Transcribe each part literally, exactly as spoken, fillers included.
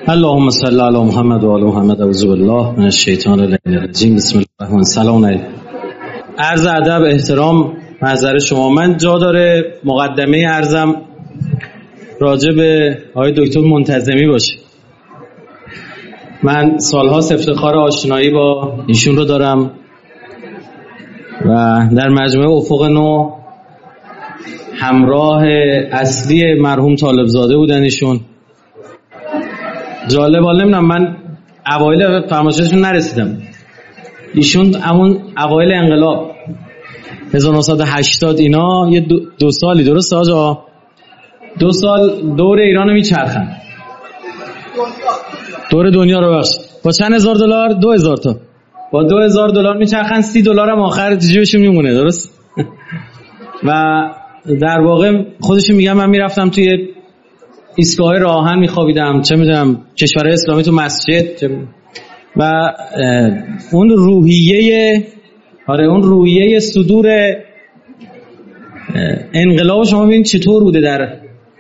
اللهم صل علی محمد و آل محمد. اعوذ بالله من الشیطان الرجیم. بسم الله الرحمن الرحیم. سلام علیکم. عرض ادب، احترام، محضر شما. من جا داره مقدمه عرضم راجع به آقای دکتر منتظمی باشه. من سالهاست افتخار آشنایی با ایشون رو دارم و در مجموعه افق نو همراه اصلی مرحوم طالبزاده بودن ایشون. جالب حالا نمیدونم، من اوایل فرمایشاتشون نرسیدم. ایشون همون اوایل انقلاب هزار و نهصد و هشتاد اینا یه دو, دو سالی درست آجا دو سال دور ایران رو میچرخن، دور دنیا رو. بخش با چند هزار دلار؟ دو هزار تا. با دو هزار دلار میچرخن، سی دلار هم آخر جیبشون میمونه، درست؟ و در واقع خودشون میگن من میرفتم توی ایستگاه راهن میخوابیدم، چه میدونم کشورهای اسلامی تو مسجد چه و اون روحیه آره اون روحیه صدور انقلاب شما ببینید چطور بوده در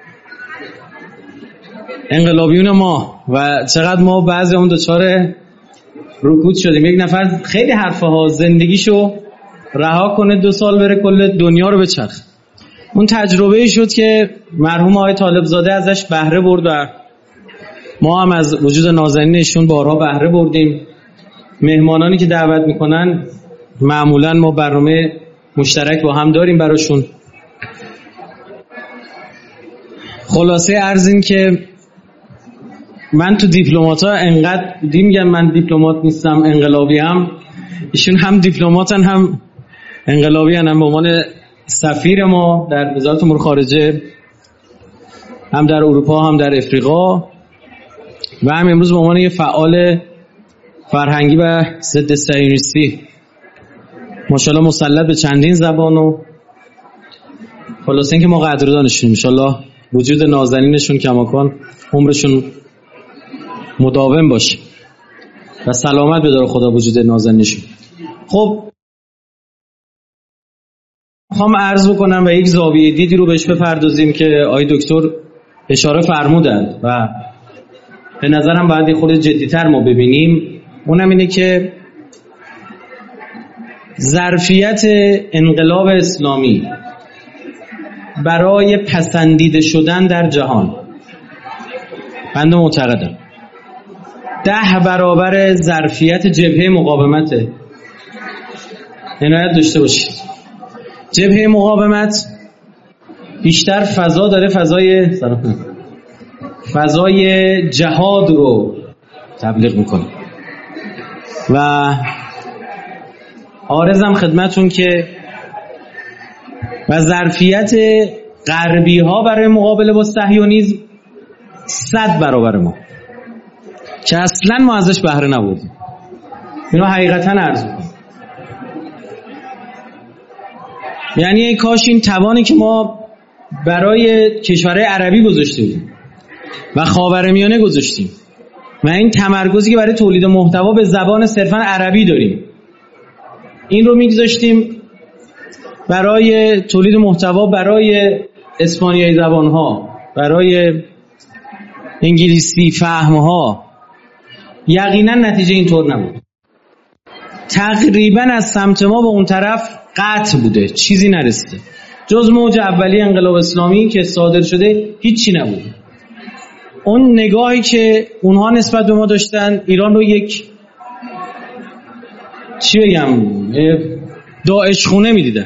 انقلابیون ما و چقدر ما بعضی اون دوچار رکود شدیم. یک نفر خیلی حرفه ها زندگیشو رها کنه دو سال بره کل دنیا رو بچرخ. اون تجربه‌ای شد که مرحوم آقای طالبزاده ازش بهره برد و ما هم از وجود نازنین ایشون بارها بهره بردیم. مهمانانی که دعوت میکنن معمولا ما برنامه مشترک با هم داریم براشون. خلاصه عرض این که من تو دیپلمات‌ها انقدر دی میگم من دیپلمات نیستم، انقلابی هم. ایشون هم دیپلماتن هم انقلابی هم, هم به عنوان سفیر ما در وزارت امور خارجه هم در اروپا هم در افریقا و هم امروز به عنوان یه فعال فرهنگی و ضد صهیونیستی ماشاءالله مسلط به چندین زبان. و خلاصه اینکه ما قدردانشونیم. انشالله وجود نازنینشون کماکان عمرشون مداوم باشه و سلامت بداره خدا وجود نازنینشون. خب میخوام عرض بکنم و یک زاویه دیدی رو بهش بپردازیم که آقای دکتر اشاره فرمودند و به نظرم باید یه خورده جدی‌تر ما ببینیم. اونم اینه که ظرفیت انقلاب اسلامی برای پسندیده شدن در جهان بنده معتقدم ده برابر ظرفیت جبهه مقاومته. عنایت داشته باشید. جبهه مقاومت بیشتر فضا داره، فضای فضای جهاد رو تبلیغ میکنه و عارضم خدمتون که و ظرفیت غربی ها برای مقابله با صهیونیسم صد برابر ما که اصلا ما ازش بهره نبردیم. اینو حقیقتا عرض میکنم. یعنی ای کاش این توانی که ما برای کشورهای عربی گذاشتیم و خاورمیانه گذاشتیم و این تمرکزی که برای تولید محتوا به زبان صرفا عربی داریم این رو میگذاشتیم برای تولید محتوا برای اسپانیایی زبانها، برای انگلیسی فهمها، یقینا نتیجه اینطور نبود. تقریبا از سمت ما به اون طرف قطع بوده، چیزی نرسیده جز موج اولی انقلاب اسلامی که صادر شده، هیچی نبود. اون نگاهی که اونها نسبت به ما داشتن ایران رو یک چی بگم داعش خونه میدیدن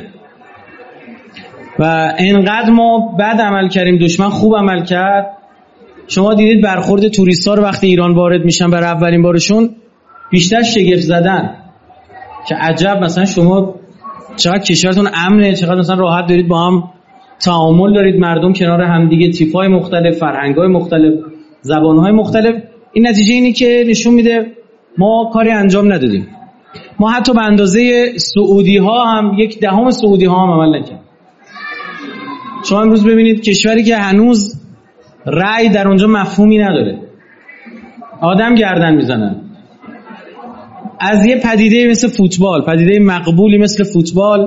و اینقدر ما بد عمل کردیم دشمن خوب عمل کرد. شما دیدید برخورد توریستا رو وقتی ایران وارد میشن برای اولین بارشون بیشتر شگفت زدن که عجب مثلا شما چقدر کشورتون امنه، چقدر مثلا راحت دارید با هم تعامل دارید، مردم کنار هم دیگه، تیپ‌های مختلف، فرهنگ‌های مختلف، زبان‌های مختلف. این نتیجه اینی که نشون میده ما کاری انجام ندادیم. ما حتی به اندازه سعودی‌ها هم یک دهم سعودی‌ها هم عمل نکردیم. شما امروز ببینید کشوری که هنوز رأی در اونجا مفهومی نداره، آدم گردن میزنن از یه پدیده مثل فوتبال، پدیده مقبولی مثل فوتبال،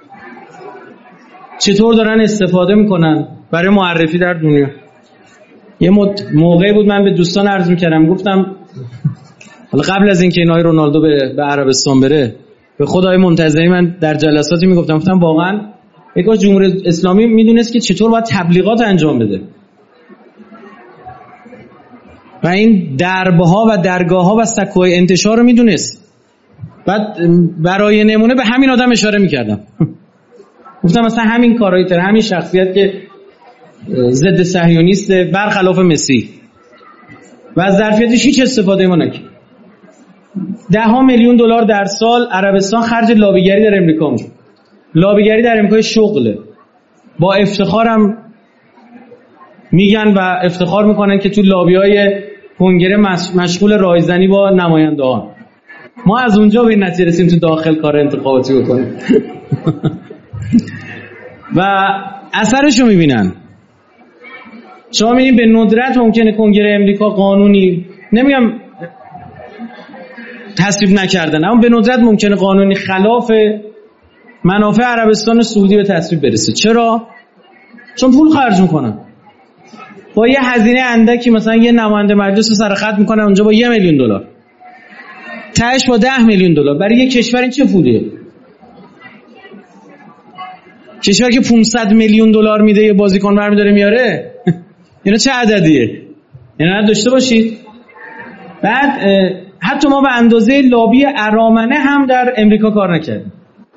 چطور دارن استفاده میکنن برای معرفی در دنیا. یه موقعی بود من به دوستان عرض می‌کردم، گفتم حالا قبل از اینکه اینای رونالدو به به عربستان بره، به خدای منتظری من در جلساتی میگفتم، گفتم واقعا یکاش جمهوری اسلامی میدونست که چطور باید تبلیغات انجام بده و این دربها و درگاه‌ها و سکوهای انتشار رو میدونست. بعد برای نمونه به همین آدم اشاره میکردم، گفتم مثلا همین کارایتر، همین شخصیت که ضد صهیونیست برخلاف مسی و از ظرفیتش هیچ استفاده ما نکرد. ده ها میلیون دلار در سال عربستان خرج لابیگری در امریکا میشه. لابیگری در امریکا شغله، با افتخارم میگن و افتخار میکنن که تو لابیای کنگره مشغول رایزنی با نمایندگان. ما از اونجا به این نتیجه رسیم تو داخل کار انتخاباتی بکنیم و اثرش رو میبینن. شما میبینید به ندرت ممکنه کنگره امریکا قانونی، نمیگم تصویب نکردن، اما به ندرت ممکنه قانونی خلاف منافع عربستان سعودی به تصویب برسه. چرا؟ چون پول خرج میکنن. با یه هزینه اندکی مثلا یه نماینده مجلس رو سرخط میکنن اونجا با یه میلیون دلار، تهش با ده میلیون دلار. برای یه کشور این چه پولیه؟ کشور که پانصد میلیون دلار میده یه بازیکن برمی‌داره میاره، اینا چه عددیه؟ اینا داشته باشید. بعد حتی ما به اندازه لابی ارامنه هم در امریکا کار نکردیم،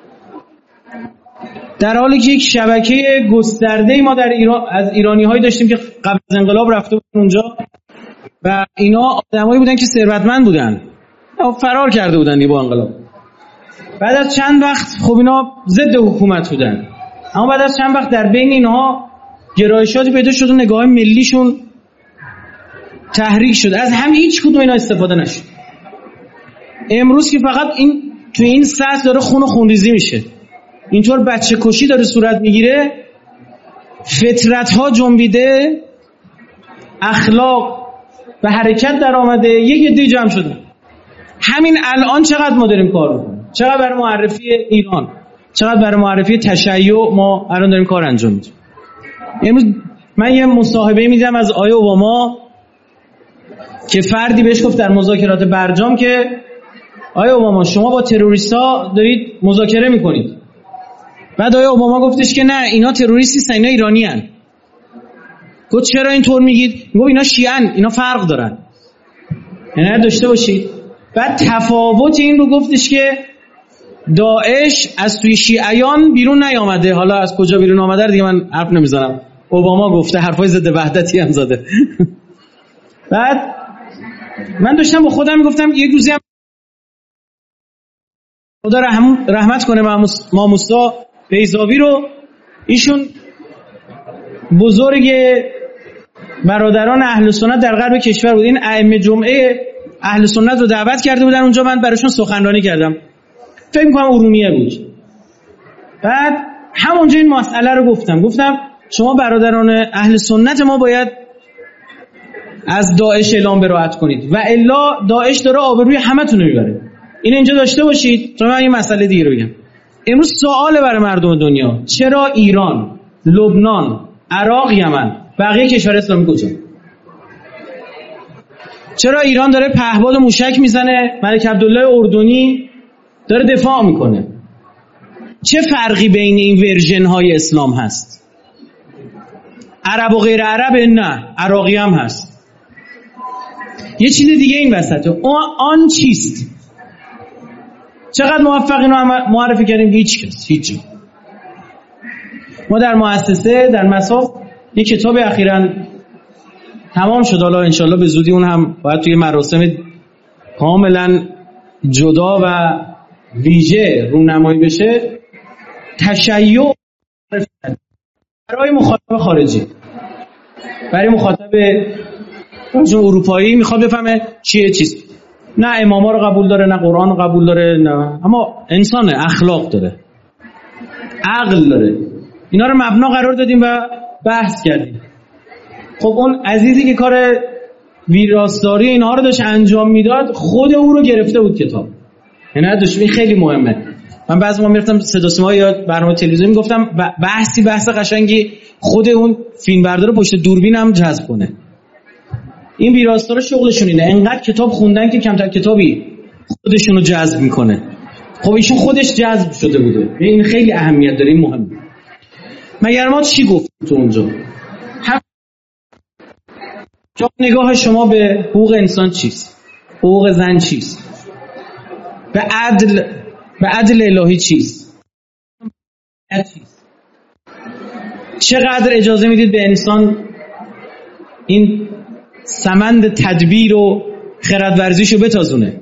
در حالی که یک شبکه گسترده‌ای ما در ایران از ایرانی‌هایی داشتیم که قبل از انقلاب رفته بودن اونجا و اینا آدمایی بودن که ثروتمند بودن، فرار کرده بودن با انقلاب. بعد از چند وقت خب اینا ضد حکومت بودن، اما بعد از چند وقت در بین اینها گرایشاتی پیدا شد و نگاه ملیشون تحریک شد. از هم هیچ کدوم اینا استفاده نشد. امروز که فقط این تو این سطح داره خون و خونریزی میشه، اینطور بچه کشی داره صورت میگیره، فطرت ها جنبیده، اخلاق و حرکت در آمده، یک عده جمع شده. همین الان چقدر ما داریم کار میکنیم، چقدر برای معرفی ایران، چقدر برای معرفی تشیع ما الان داریم کار انجام میدیم. امروز من یه مصاحبه میدم از آقای اوباما که فردی بهش گفت در مذاکرات برجام که آقای اوباما شما با تروریست‌ها دارید مذاکره میکنید. بعد آقای اوباما گفتش که نه اینا تروریست نیستن، اینا ایرانی هن. گفت چرا اینطور میگید؟ گفت اینا شیعن، اینا فرق دارن، اینا داشته باشید. بعد تفاوت این رو گفتش که داعش از توی شیعیان بیرون نیامده، حالا از کجا بیرون آمده دیگه من حرف نمیزنم، اوباما گفته، حرفای ضد وحدتی هم زده. بعد من داشتم با خودم میگفتم یک روزی هم خدا رحم رحمت کنه ما موسی بیضاوی رو، ایشون بزرگ برادران اهل سنت در غرب کشور بود. این ائمه جمعه اهل سنت رو دعوت کرده بودن اونجا، من براشون سخنرانی کردم، فکر می‌کنم ارومیه بود. بعد همونجا این مسئله رو گفتم گفتم شما برادران اهل سنت ما باید از داعش اعلام براءت کنید و الا داعش داره آبروی همتون رو میبره. این اینجا داشته باشید. تا من یه مسئله دیگه رو بگم. امروز سوال برای مردم دنیا، چرا ایران، لبنان، عراق، یمن، بقیه کشور اسلامی کجا؟ چرا ایران داره پهپاد و موشک میزنه، ملک عبدالله اردنی داره دفاع میکنه؟ چه فرقی بین این ورژن های اسلام هست؟ عرب و غیر عرب؟ نه، عراقی هم هست. یه چیز دیگه این وسطه، آن چیست؟ چقدر موفق اینو معرفی کردیم؟ هیچ کس، هیچ جا. ما در مؤسسه در مصاف یک کتاب اخیراً تمام شد، حالا انشالله به زودی اون هم باید توی مراسم کاملا جدا و ویژه رونمایی بشه. تشیع برای مخاطب خارجی، برای مخاطب اروپایی میخواد بفهمه چیه چیست. نه اماما رو قبول داره، نه قرآن رو قبول داره، نه، اما انسانه، اخلاق داره، عقل داره. اینا رو مبنا قرار دادیم و بحث کردیم. خب اون عزیزی که کار ویراستاری اینها رو داشت انجام میداد، خود او رو گرفته بود کتاب. یعنی داشت، این خیلی مهمه. من بعضی موقع میرفتم صدا سیما یا برنامه تلویزیونی میگفتم بحثی بحث قشنگی خود اون فیلم بردار پشت دوربین هم جذب کنه. این ویراستارا شغلشون اینه، انقدر کتاب خوندن که کمتر کتابی خودشونو جذب میکنه. خب ایشون خودش جذب شده بوده، این خیلی اهمیت داره، این مهمه. مگر ما چی گفتیم تو اونجا؟ هم نگاه شما به حقوق انسان چیست؟ حقوق زن چیست؟ به عدل به عدل الهی چیست؟ چیست؟ چقدر اجازه میدید به انسان این سمند تدبیر و خردورزیشو بتازونه؟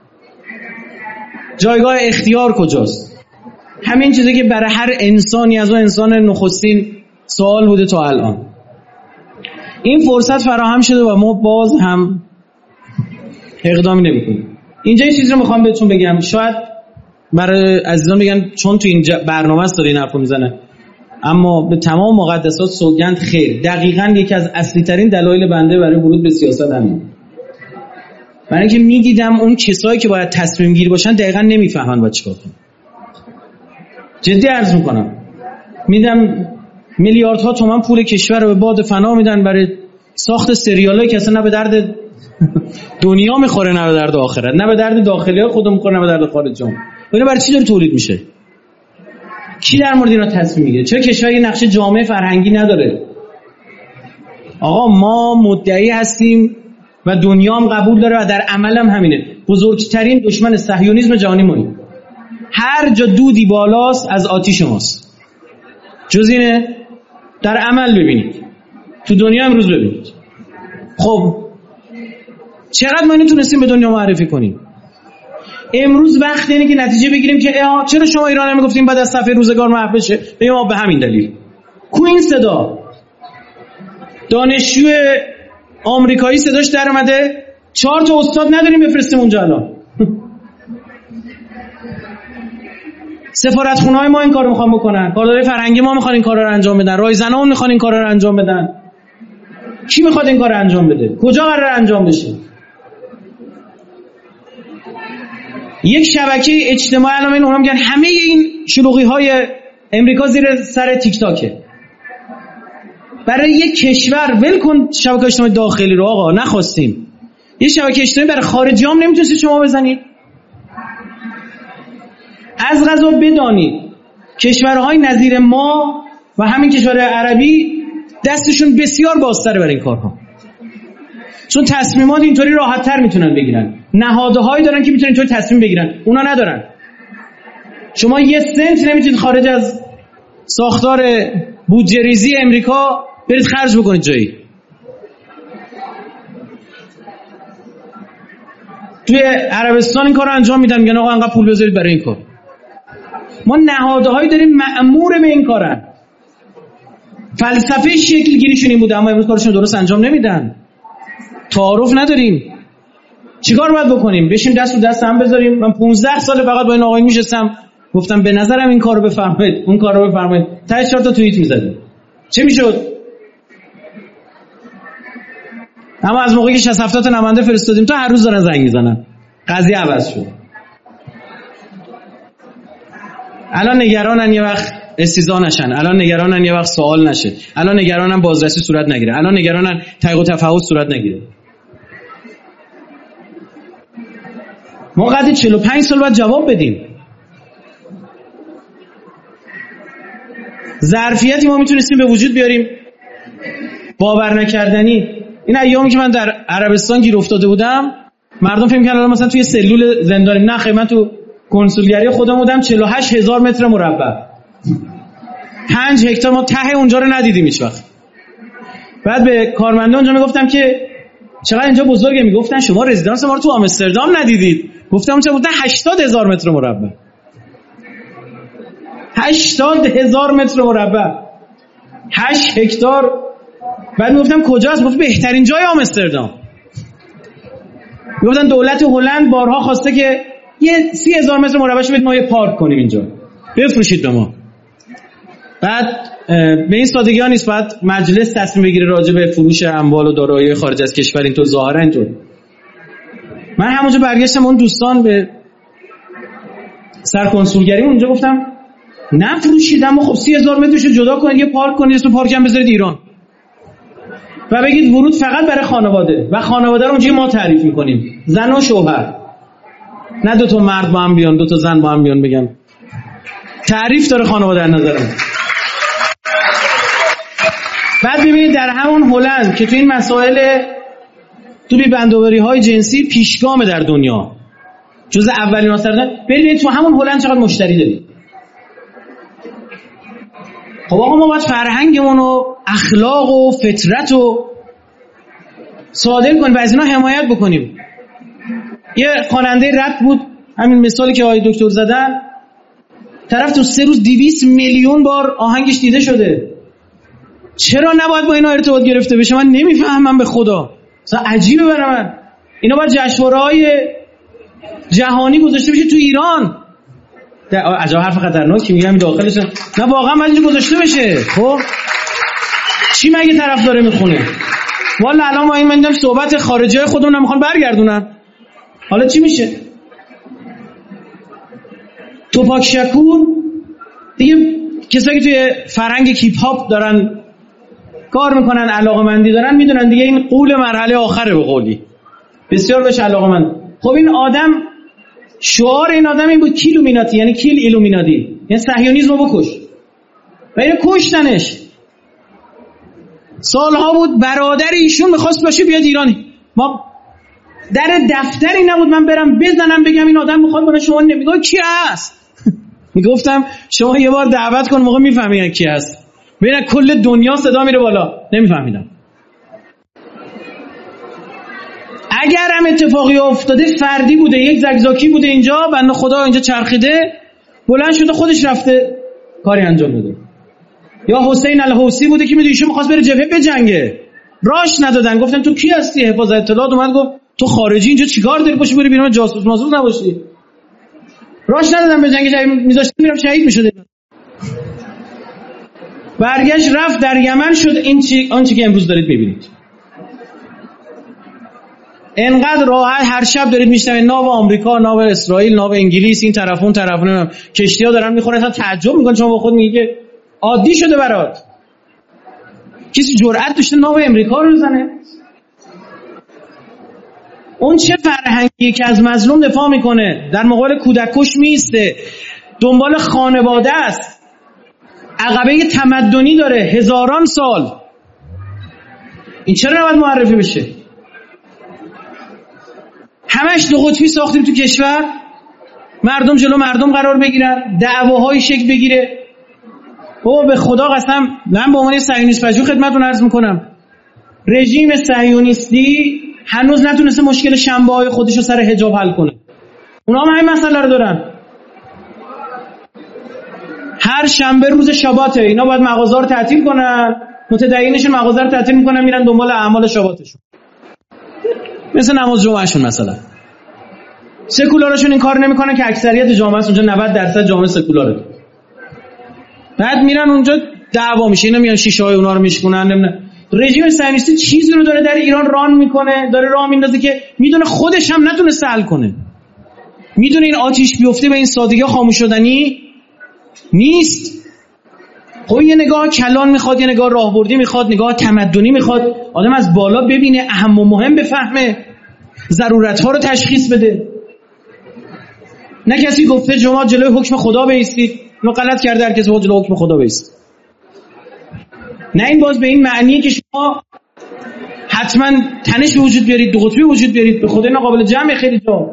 جایگاه اختیار کجاست؟ همین چیزی که برای هر انسانی از اون انسان نخستین سوال بوده تا الان. این فرصت فراهم شده و ما باز هم اقدامی نمی‌کنیم. اینجا یه چیزی رو میخوام بهتون بگم، شاید برای عزیزان بگن چون تو این برنامه است داره این حرفو میزنه، اما به تمام مقدسات سوگند خیر. دقیقاً یکی از اصلی ترین دلایل بنده برای ورود به سیاست همین. برای اینکه میدیدم اون کسایی که باید تصمیم گیر باشن دقیقاً نمیفهمن باید چیکار کنن. جدی عرض میکنم، میدم میلیاردها تومان پول کشور رو به باد فنا میدن برای ساخت سریالایی که اصلا نه به درد دنیا میخوره، نه به درد آخرت، نه به درد داخلی خودمون میخوره، نه به درد خارجمون. اینا برای چی داره تولید میشه؟ کی در مورد اینا تصمیم میگیره؟ چرا کشور یه نقشه جامعه فرهنگی نداره؟ آقا ما مدعی هستیم و دنیا هم قبول داره و در عمل هم همینه. بزرگترین دشمن صهیونیسم جهانی ماییم. هر جا دودی بالاست از آتیش ماست. جز اینه در عمل ببینید، تو دنیا امروز ببینید. خب چقدر ما اینو تونستیم به دنیا معرفی کنیم؟ امروز وقت اینه که نتیجه بگیریم که چرا شما ایران هم میگفتیم بعد از صفحه روزگار محو بشه؟ بگیم ما به همین دلیل. کو این صدا؟ دانشجو آمریکایی صداش در اومده چهار تا استاد نداریم بفرستیم اونجا الان. سفارتخونه‌های ما این کارو میخوان بکنن، کارگرای فرهنگی ما میخوان این کارا رو انجام بدن، رایزنان میخوان این کارا رو انجام بدن. کی میخواد این کارو انجام بده؟ کجا قراره انجام بشه؟ یک شبکه اجتماعی الان اونها میگن همه این شلوغی‌های امریکا زیر سر تیک تاکه. برای یک کشور ول کن شبکه اجتماعی داخلی رو، آقا نخواستیم. یه شبکه اجتماعی برای خارجی هم نمیتونید شما بزنید. از قضا بدانید کشورهای نظیر ما و همین کشورهای عربی دستشون بسیار بازتره برای این کارها، چون تصمیمات اینطوری راحت‌تر میتونن بگیرن. نهادهایی دارن که میتونن اینطوری تصمیم بگیرن، اونا ندارن. شما یه سنت نمیتونید خارج از ساختار بودجه ریزی امریکا برید خرج بکنید جایی. توی عربستان این کارو انجام میدن، میگن آقا انقدر پول بذارید برای این کار. ما نهادهایی داریم مأمور به این کارن. فلسفه شکل گیریشون این بوده، اما امروز کارشون درست انجام نمیدن. تعارف نداریم. چیکار باید بکنیم؟ بشیم دست رو دست هم بذاریم؟ من پانزده سال فقط با این آقایون میشستم گفتم به نظرم این کارو بفرمایید، اون کارو بفرمایید. تا چهار تا توییت میزدیم. چه میشد؟ اما از موقعی که شصت هفتاد تا نماینده فرستادیم تا هر روز دارن زنگ میزنن. قضیه عوض شد. الان نگرانن یه وقت استیضاح نشن، الان نگرانن یه وقت سوال نشه، الان نگرانن بازرسی صورت نگیره، الان نگرانن تحقیق و تفحص صورت نگیره. ما قد چهل و پنج سال باید جواب بدیم. ظرفیتی ما میتونستیم به وجود بیاریم باور نکردنی. این ایامی که من در عربستان گیر افتاده بودم، مردم فکر می‌کردن مثلا توی سلول زندانیم. نه خیلی، من تو کنسولگری خودم بودم، چهل و هشت هزار متر مربع، پنج هکتار. ما ته اونجا رو ندیدیم هیچ وقت. بعد به کارمنده اونجا میگفتم که چقدر اینجا بزرگه، میگفتن شما رزیدنس ما رو تو آمستردام ندیدید. گفتم چه بودن؟ هشتاد هزار متر مربع. هشتاد هزار متر مربع، هشت هکتار. بعد میگفتم کجاست؟ گفت بهترین جای آمستردام. میگفتن دولت هلند بارها خواسته که یه سی هزار متر مربعش بدید ما یه پارک کنیم اینجا، بفروشید به ما. بعد به این سادگی ها نیست، بعد مجلس تصمیم بگیره راجع به فروش اموال و دارایی خارج از کشور. اینطور ظاهرا اینطور. من همونجا برگشتم اون دوستان به سرکنسولگری اونجا گفتم نفروشید، اما خب سی هزار مترشو جدا کنید یه پارک کنید، اسم پارک هم بذارید ایران. و بگید ورود فقط برای خانواده و خانواده رو اونجوری ما تعریف میکنیم، زن و شوهر، نه دو تا مرد با هم بیان دو تا زن با هم بیان بگن. تعریف داره خانواده در نظرم. بعد ببینید در همون هلند که تو این مسائل تو بی بندآوری های جنسی پیشگام در دنیا، جز اولین آثار، ببینید تو همون هلند چقدر مشتری دارید. خب آقا ما باید فرهنگمون و اخلاق و فطرت و صادر کنیم و از اینا حمایت بکنیم. یه خواننده رپ بود، همین مثالی که آقای دکتر زدن، طرف تو سه روز دویست میلیون بار آهنگش دیده شده. چرا نباید با اینا ارتباط گرفته بشه؟ من نمیفهمم به خدا، اصلا عجیبه برای من. اینا باید جشنواره‌های جهانی گذاشته بشه تو ایران. عجب حرف خطرناکی میگم داخلش، نه واقعا باید اینجا گذاشته بشه. خب چی مگه طرف داره میخونه؟ والا الان ما این من دیدم صحبت خارجی های خودمون نمیخوان برگردونن، حالا چی میشه؟ توپاک شکور دیگه، کسایی که توی فرهنگ کیپ هاپ دارن کار میکنن، علاقمندی دارن، میدونن دیگه این قول مرحله آخره به قولی، بسیار بهش علاقمند. خب این آدم شعار این آدم این بود کیلومیناتی، یعنی کیل ایلومیناتی، یعنی صهیونیسم رو بکش، و اینو کشتنش. سالها بود برادر ایشون میخواست باشه بیاد ایرانی، ما در دفتری نبود من برم بزنم بگم این آدم میخواد باشه. شما نمیگه کی هست؟ میگفتم شما یه بار دعوت کن موقع میفهمی کی هست. ببین کل دنیا صدا میره بالا، نمیفهمیدم. اگر هم اتفاقی افتاده فردی بوده، یک زگزاکی بوده اینجا، بنده خدا اینجا چرخیده بلند شده خودش رفته کاری انجام بده. یا حسین الحوثی بوده که میدونی ایشون می‌خواست بره جبهه بجنگه، راش ندادن، گفتن تو کی هستی؟ حفاظت اطلاعات اومد گفت تو خارجی اینجا چیکار داری؟ پاشو بری بیرون، جاسوس ماسوس نباشی. راش ندادن به جنگ، میذاشتن میرم شهید میشد. برگشت رفت در یمن شد این چی آنچه که امروز دارید میبینید. انقدر راحت هر شب دارید میشنوید ناو آمریکا، ناو اسرائیل، ناو انگلیس، این طرف اون طرف، نمیدونم کشتی‌ها دارن میخورن، اصلا تعجب میکنن. شما با خود میگی که عادی شده برات. کسی جرأت داشته ناو امریکا رو بزنه؟ اون چه فرهنگی که از مظلوم دفاع میکنه، در مقابل کودککش میسته، دنبال خانواده است، عقبه تمدنی داره هزاران سال، این چرا نباید معرفی بشه؟ همش دو قطبی ساختیم تو کشور، مردم جلو مردم قرار بگیرن، دعواهای شکل بگیره. بابا به خدا قسم، من به عنوان صهیونیست پژوه خدمتتون عرض میکنم، رژیم صهیونیستی هنوز نتونسته مشکل شنبه‌های خودش رو سر حجاب حل کنه. اونا هم همین مسئله رو دارن. هر شنبه روز شباته، اینا باید مغازه رو تعطیل کنن، متدینشون مغازه رو تعطیل میکنن، میرن دنبال اعمال شباتشون، مثل نماز جمعهشون. مثلا سکولارشون این کار نمیکنن که اکثریت جامعه است، اونجا نود درصد جامعه سکولاره. بعد میرن اونجا دعوا میشه، اینا میان شیشه های اونا رو میشکنن. نمیدونم رژیم صهیونیستی چیزی رو داره در ایران ران میکنه، داره راه میندازه که میدونه خودش هم نتونه حل کنه، میدونه این آتیش بیفته به این سادگی خاموش شدنی نیست. خب یه نگاه کلان میخواد، یه نگاه راهبردی میخواد، نگاه تمدنی میخواد، آدم از بالا ببینه، اهم و مهم بفهمه، ضرورت‌ها رو تشخیص بده. نه کسی گفته شما جلوی حکم خدا بایستید، اینو غلط کرده هر کسی با جلوی حکم خدا بایست. نه این باز به این معنیه که شما حتما تنش به وجود بیارید، دو قطبی وجود بیارید، به خدا اینا قابل جمع خیلی جا.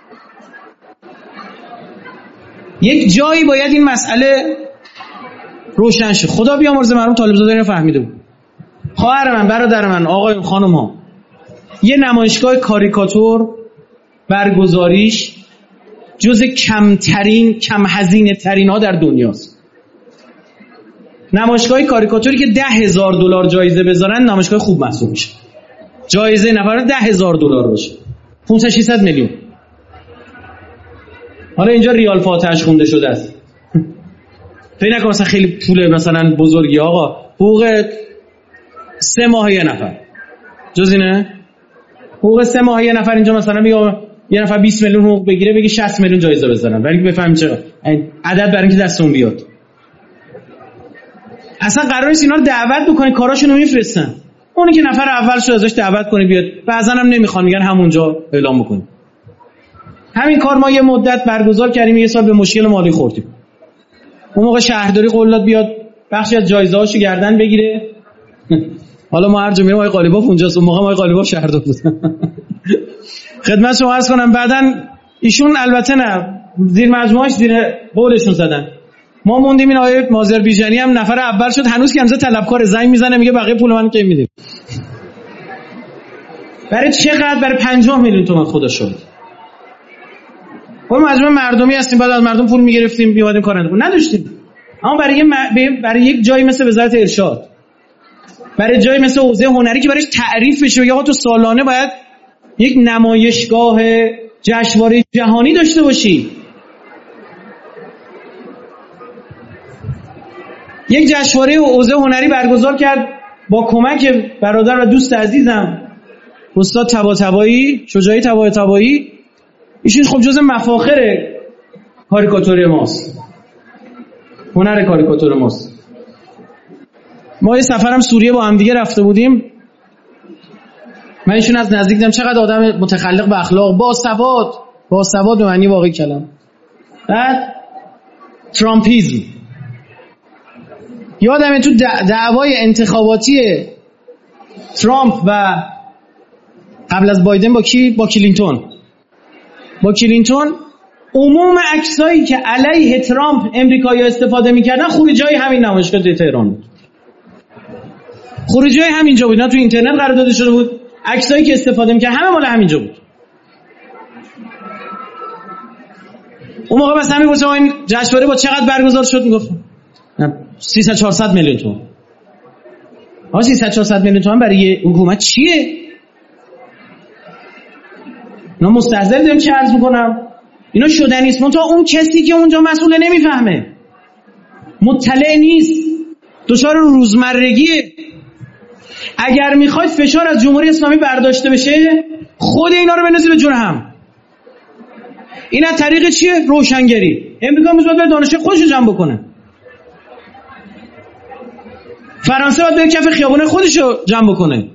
یک جایی باید این مسئله روشن شه. خدا بیامرزه مرحوم طالب زاده اینو فهمیده بود. خواهر من، برادر من، آقایون، خانم ها، یه نمایشگاه کاریکاتور برگزاریش جز کمترین، کم هزینه ترین ها در دنیاست. نمایشگاه کاریکاتوری که ده هزار دلار جایزه بذارن نمایشگاه خوب محسوب میشه. جایزه نفر ده هزار دلار باشه، پانصد ششصد میلیون. حالا اینجا ریال فاتحش خونده شده است. فکر نکن مثلا خیلی پول مثلا بزرگی. آقا حقوق سه ماه یه نفر جز اینه؟ حقوق سه ماه یه نفر اینجا مثلا میگه یه نفر بیست میلیون حقوق بگیره، بگی شصت میلیون جایزه بذارن، برای اینکه بفهمیم چقدر عدد، برای اینکه دستون بیاد. اصلا قرار نیست اینا رو دعوت بکنی، کاراشون رو میفرستن. اونی که نفر اول شو ازش دعوت کنی بیاد، بعضن هم نمیخوان، میگن همونجا اعلام بکنی. همین کار ما یه مدت برگزار کردیم، یه سال به مشکل مالی خوردیم. اون موقع شهرداری قول داد بیاد بخشی از جایزه‌هاشو گردن بگیره. حالا ما هر جا میریم آقای قالیباف اونجاست، اون موقع آقای قالیباف شهردار بود. خدمت شما عرض کنم بعدن ایشون البته نه زیر مجموعش زیر قولشون زدن. ما موندیم این آقای مازر بیژنی هم نفر اول شد، هنوز که هنوز طلبکار، زنگ میزنه میگه بقیه پول من کی میدید. برای چقدر؟ برای پنجاه میلیون تومان خدا شد. ما مجموعه مردمی هستیم، بعد از مردم پول میگرفتیم میوادیم کار نداشتیم. نداشتیم. اما برای برای یک جایی مثل وزارت ارشاد، برای جایی مثل حوزه هنری که برایش تعریف بشه، بگه آقا تو سالانه باید یک نمایشگاه جشنواره جهانی داشته باشی، یک جشنواره حوزه هنری برگزار کرد با کمک برادر و دوست عزیزم استاد طباطبایی، شجاعی طباطبایی. ایشون خب جز مفاخر کاریکاتور ماست، هنر کاریکاتور ماست. ما یه سفرم سوریه با هم دیگه رفته بودیم، من ایشون از نزدیک دیدم، چقدر آدم متخلق به اخلاق، با سواد، با سواد به معنی واقعی کلمه. بعد ترامپیزم، یادمه تو دعوای انتخاباتی ترامپ و قبل از بایدن با کی؟ با کلینتون. با کلینتون عموم عکسایی که علیه ترامپ امریکایی‌ها استفاده می‌کردن خروجای همین نمایشگاه تهران بود. خروجای همینجا بود، نه تو اینترنت قرار داده شده بود. عکسایی که استفاده می‌کرد همه مال همینجا بود. اون موقع مثلا میگفتم این جشنواره با چقدر برگزار شد، میگفتم سیصد چهارصد میلیون تومان. آ سیصد چهارصد میلیون تومان برای حکومت چیه؟ اینا مستحضر داریم چه عرض میکنم؟ اینا شدنی است. منتها اون کسی که اونجا مسئوله نمیفهمه، مطلع نیست، دچار روزمرگیه. اگر میخواید فشار از جمهوری اسلامی برداشته بشه، خود اینا رو بندازید به جون هم. این از طریق چیه؟ روشنگری. امریکا میخواد به دانشگاه خودشو جمع بکنه، فرانسه باید به کف خیابونه خودشو جمع بکنه.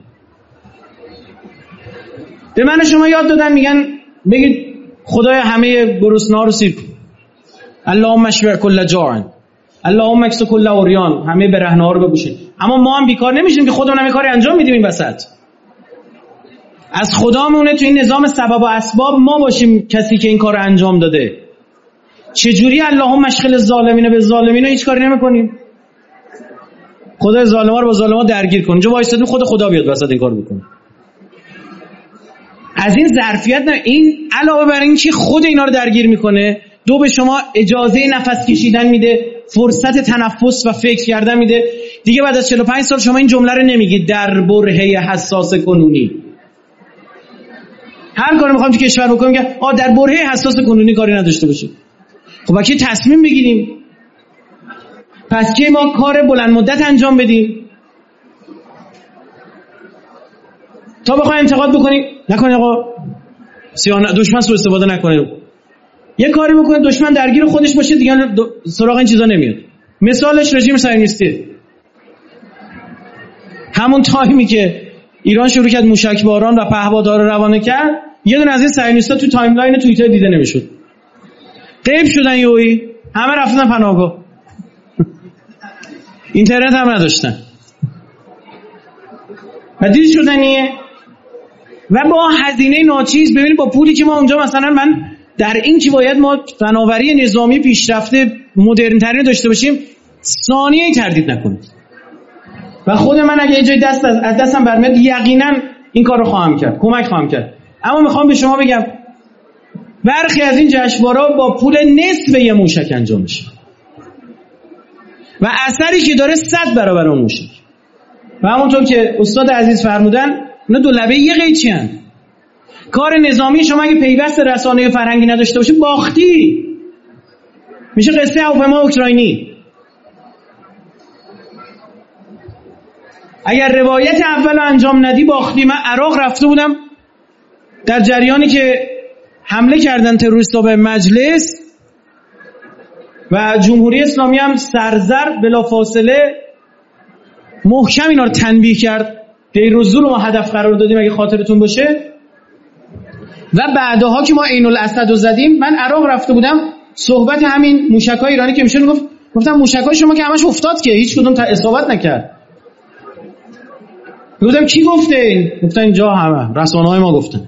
به من شما یاد دادن میگن بگید خدای همه گرسنه‌ها رو سیر کن، اللهم اشبع کل جاع، اللهم اکس کل عریان، همه برهنه‌ها رو بپوشید. اما ما هم بیکار نمیشیم که خودمون هم کاری انجام میدیم این وسط. از خدامونه تو این نظام سبب و اسباب ما باشیم کسی که این کارو انجام داده. چجوری اللهم اشغل الظالمین بالظالمین هیچ کاری نمیکنیم؟ خدای ظالما رو با ظالما درگیر کن. جو وایسادیم خود خدا بیاد وسط این کارو بکنه. از این ظرفیت نه. این علاوه بر این که خود اینا رو درگیر میکنه، دو به شما اجازه نفس کشیدن میده، فرصت تنفس و فکر کردن میده. دیگه بعد از چهل و پنج سال شما این جمله رو نمیگید در برهه حساس کنونی. هر کاری میخوام تو کشور بکنیم که آ در برهه حساس کنونی کاری نداشته باشیم. خب باید تصمیم بگیریم. پس که ما کار بلند مدت انجام بدیم تا بخوایم انتقاد بکنیم. نکنید آقا سیاه دشمن سوء استفاده نکنه. یه کاری بکنه دشمن درگیر خودش باشه، دیگه سراغ این چیزا نمیاد. مثالش رژیم صهیونیستی. همون تایمی که ایران شروع کرد موشکباران و پهپادها رو روانه کرد، یه دونه از این صهیونیست‌ها تو تایملاین توییتر دیده نمیشد. غیب شدن یوهی، همه رفتن پناهگاه. اینترنت هم نداشتن. و دید شدنیه. و با هزینه ناچیز، ببینید با پولی که ما اونجا مثلا من در این که باید ما فناوری نظامی پیشرفته مدرن ترین داشته باشیم، ثانیه‌ای تردید نکنید. و خود من اگه جای دست از دستم برمیاد یقینا این کار رو خواهم کرد، کمک خواهم کرد. اما میخوام به شما بگم برخی از این جشنواره‌ها با پول نصف یه موشک انجام میشه و اثری که داره صد برابر اون موشک. و همونطور که استاد عزیز فرمودن، اینا دو لبه یه قیچی هن. کار نظامی شما اگه پیوست رسانه فرهنگی نداشته باشه باختی. میشه قصه هواپیما اوکراینی. اگر روایت اول انجام ندی باختی. من عراق رفته بودم در جریانی که حمله کردن تروریست‌ها به مجلس و جمهوری اسلامی هم سرزر بلا فاصله محکم اینا رو تنبیه کرد. دیروزو رو ما هدف قرار دادیم اگه خاطرتون باشه. و بعدها که ما عین الاسد رو زدیم، من عراق رفته بودم، صحبت همین موشک‌های ایرانی که میشه گفت، گفتم موشک‌های شما که همش افتاد که هیچ کدوم اصابت نکرد. گفتم کی گفته این؟ گفتن اینجا همه رسانه‌های ما گفتن.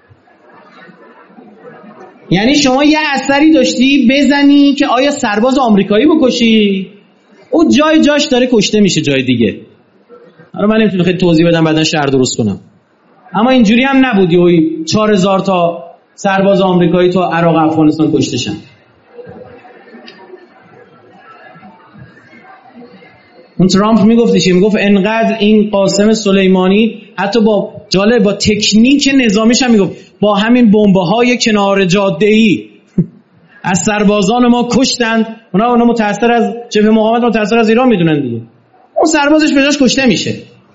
یعنی شما یه اثری داشتی بزنی که آیا سرباز آمریکایی بکشی، اون جای جاش داره کشته میشه جای دیگه. حالا من نمیتونم خیلی توضیح بدم بعدن شهر درست کنم، اما اینجوری هم نبودی اوی چهار هزار تا سرباز آمریکایی تو عراق افغانستان کشته شدن. اون ترامپ میگفتش، میگفت انقدر این قاسم سلیمانی حتی با جالب با تکنیک نظامیش هم میگفت با همین بمب‌های کنار جاده‌ای از سربازان ما کشتند. اونا اونا متأثر از جبهه مقاومت، متأثر از ایران میدونن دیگه. اون سربازش به جاش کشته میشه.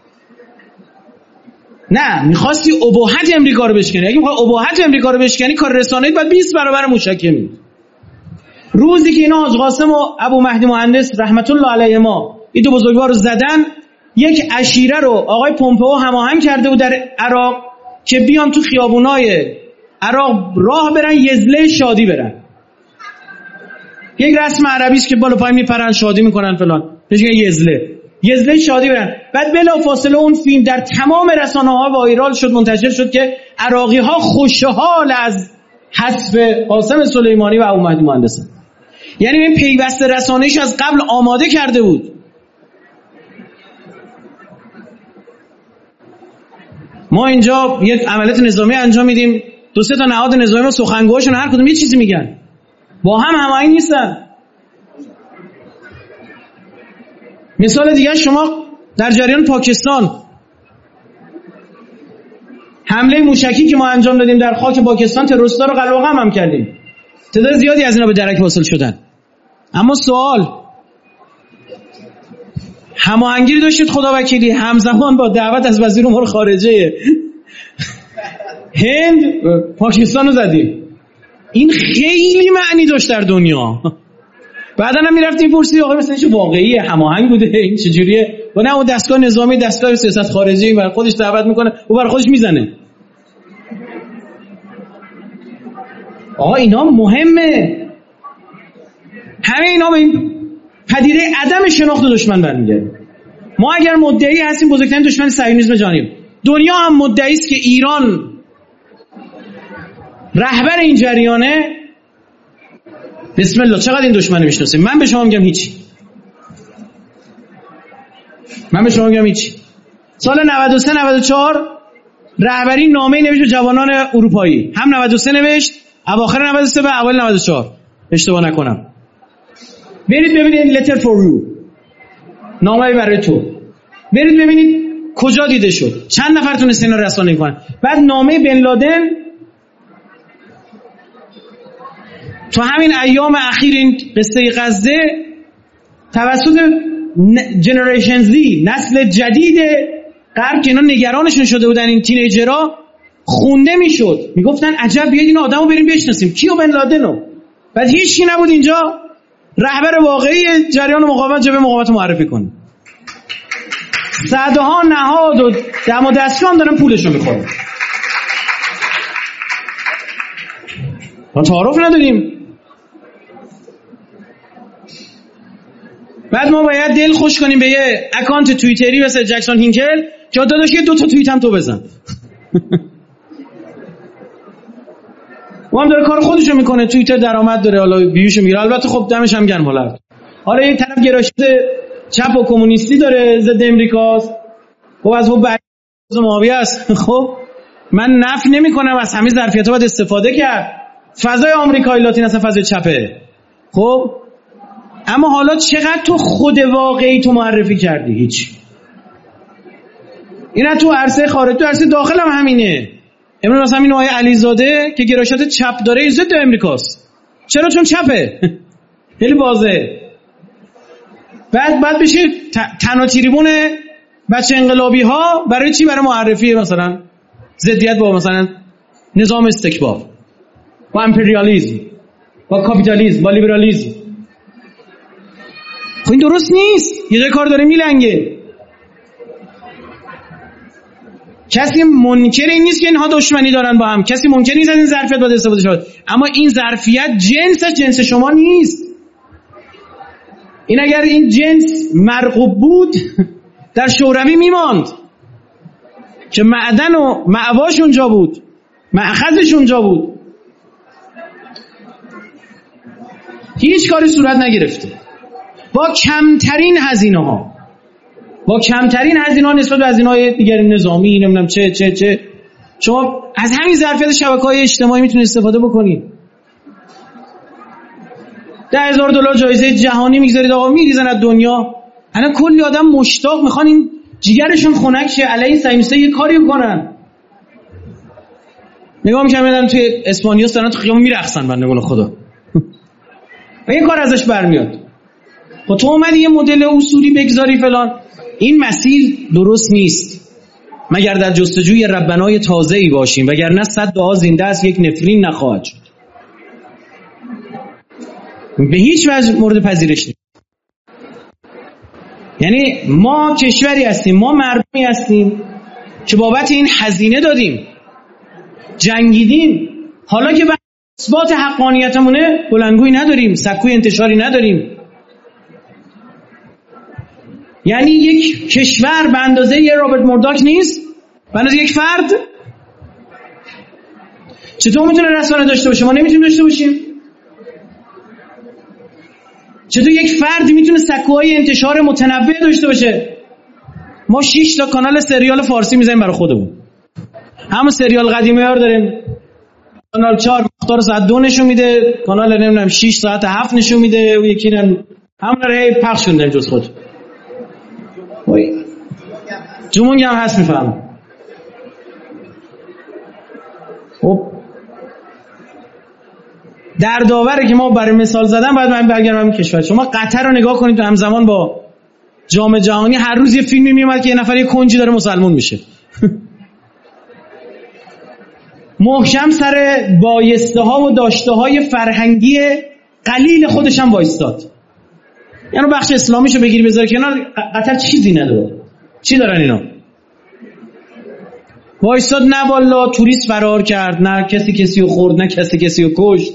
نه میخواستی اباحت امریکا رو بشکنی. اگه میخوای اباحت امریکا رو بشکنی، کار رسانه‌ای باید بیست برابر موشکی می. روزی که اینا حاج قاسم و ابو مهدی مهندس رحمت الله علیهما این دو بزرگوار رو زدن، یک عشیره رو آقای پومپئو هماهنگ کرده بود در عراق که بیان تو خیابونای عراق راه برن، یزله شادی برن. یک رسم عربی است که بالا پای میپرن شادی میکنن فلان، بهش میگن یزله. یزله شادی برن. بعد بلافاصله اون فیلم در تمام رسانه‌ها وایرال شد، منتشر شد که عراقی‌ها خوشحال از حذف قاسم سلیمانی و ابو مهدی مهندس. یعنی این پیوسته رسانه‌ایش از قبل آماده کرده بود. ما اینجا یک عملیات نظامی انجام میدیم، دو سه تا نهاد نظامی ما سخنگوهاشون هر کدوم یه چیزی میگن، با هم هماهنگ نیستن. مثال دیگه شما در جریان پاکستان حمله موشکی که ما انجام دادیم در خاک پاکستان، تروریستا رو قلقم هم, هم کردیم. تعداد زیادی از اینا به درک واصل شدن. اما سوال، هماهنگی داشتید خدا وکیلی همزمان با دعوت از وزیر امور خارجه هند پاکستان رو زدیم. این خیلی معنی داشت در دنیا. بعدا هم میرفتیم پرسید آقا مثلا چه واقعیه، هماهنگ بوده، این چجوریه؟ و نه اون دستگاه نظامی، دستگاه سیاست خارجی این بر خودش دعوت میکنه، او بر خودش میزنه. آقا اینا مهمه. همه اینا به این پدیده عدم شناخت دشمن برمیگرده. ما اگر مدعی هستیم بزرگترین دشمن صهیونیسم جهانی، دنیا هم مدعی است که ایران رهبر این جریانه. بسم الله، چقدر این دشمن میشناسیم؟ من به شما میگم هیچی. من به شما میگم هیچی. سال نود و سه نود و چهار رهبری نامه‌ای نوشت به جوانان اروپایی، هم نود و سه نوشت، اواخر نود و سه و اول نود و چهار اشتباه نکنم. برید ببینید letter for you، نامه برای تو. برید ببینید کجا دیده شد، چند نفر تونستن اینو رسانه‌ای کنن. بعد نامه بن لادن تو همین ایام اخیر این قصه غزه توسط جنریشن زی، نسل جدید غرب که اینا نگرانشون شده بودن این تینیجرها، خونده میشد. میگفتن عجب بیاید این آدمو بریم بشناسیم. کیو؟ بن لادنو. بعد هیچ کی نبود اینجا رهبر واقعی جریان مقاومت، جبهه مقاومت معرفی کنه. صدها نهاد و دم و دستگاه هم دارن پولشو میخورن. ما تعارف نداریم. بعد ما باید دل خوش کنیم به یه اکانت توییتری مثل جکسون هینکل که داداش یه دو تا توییت هم تو بزن. اون هم داره کار خودشو میکنه، توییتر درآمد داره، حالا ویوشو میگیره. البته خب دمش هم گرم بالا. حالا یه طرف گرایشات چپ و کمونیستی داره، ضد امریکاست. خب از اون بعد معاویه است. خب من نفی نمیکنم، از همین ظرفیت‌ها باید استفاده کرد. فضای آمریکای لاتین اصلا فضای چپه. خب اما حالا چقدر تو خود واقعی تو معرفی کردی؟ هیچ. اینا تو عرصه خارج، تو عرصه داخل هم همینه. امروز مثلا این آقای علیزاده که گرایشات چپ داره ضد امریکاست. چرا؟ چون چپه. خیلی واضحه. بعد بعد بشه تنها تریبون بچه انقلابی ها برای چی؟ برای معرفی مثلا ضدیت با مثلا نظام استکبار، با امپریالیسم، با کاپیتالیسم، با لیبرالیسم. خب این درست نیست. یه جای کار داره میلنگه. کسی منکر این نیست که اینها دشمنی دارن با هم، کسی منکر نیست از این ظرفیت باید استفاده شد، اما این ظرفیت جنسش جنس شما نیست. این اگر این جنس مرغوب بود در شوروی میماند که معدن و مأواش اونجا بود، مأخذش اونجا بود. هیچ کاری صورت نگرفته با کمترین هزینه ها، با کمترین هزینه ها نسبت به هزینه های دیگر نظامی، نمیدونم چه چه چه شما از همین ظرفیت شبکه‌های اجتماعی میتونید استفاده بکنید. ده هزار دلار جایزه جهانی میگذارید آقا، میریزن از دنیا. الان کلی آدم مشتاق میخوان این جیگرشون خنک شه، علیه سیمسته یه کاری بکنن. نگاه میکنم توی اسپانیا دارن تو خیابون میرقصن بندگان خدا و این کار ازش برمیاد. خب تو اومدی یه مدل اصولی بگذاری فلان، این مسیر درست نیست مگر در جستجوی ربنای تازه‌ای باشیم، وگرنه صد دعا زنده است یک نفرین نخواهد شد. به هیچ وجه مورد پذیرش نیست. یعنی ما کشوری هستیم، ما مردمی هستیم که بابت این هزینه دادیم، جنگیدیم، حالا که اثبات حقانیتمونه بلندگویی نداریم، سکوی انتشاری نداریم. یعنی یک کشور به اندازه یه رابرت مورداک نیست، به اندازه یک فرد. چطور میتونه رسانه داشته باشه؟ ما نمیتونیم داشته باشیم. چطور یک فرد میتونه سکوهای انتشار متنوع داشته باشه؟ ما شش تا کانال سریال فارسی میذاریم برای خودمون، همون سریال قدیمی ها رو داریم. کانال چهار مختار ساعت دو نشون میده، کانال نمیدونم شش ساعت هفت نشون میده، و یکی هم همون رو هی پخش شده جز خود. وای جمونگ هم هست میفهم. خب در داوره که ما برای مثال زدن باید من برگردم این کشور. شما قطر رو نگاه کنید، تو همزمان با جام جهانی هر روز یه فیلمی میومد که یه نفر یه کنجی داره مسلمون میشه. محکم سر بایسته ها و داشته های فرهنگی قلیل خودش هم وایستاد. یعنی بخش اسلامیشو بگیری بذاری کنار، قطر چیزی نداره. چی دارن اینا؟ وایستاد، نه والا توریست فرار کرد، نه کسی کسی رو خورد، نه کسی کسی رو کشت.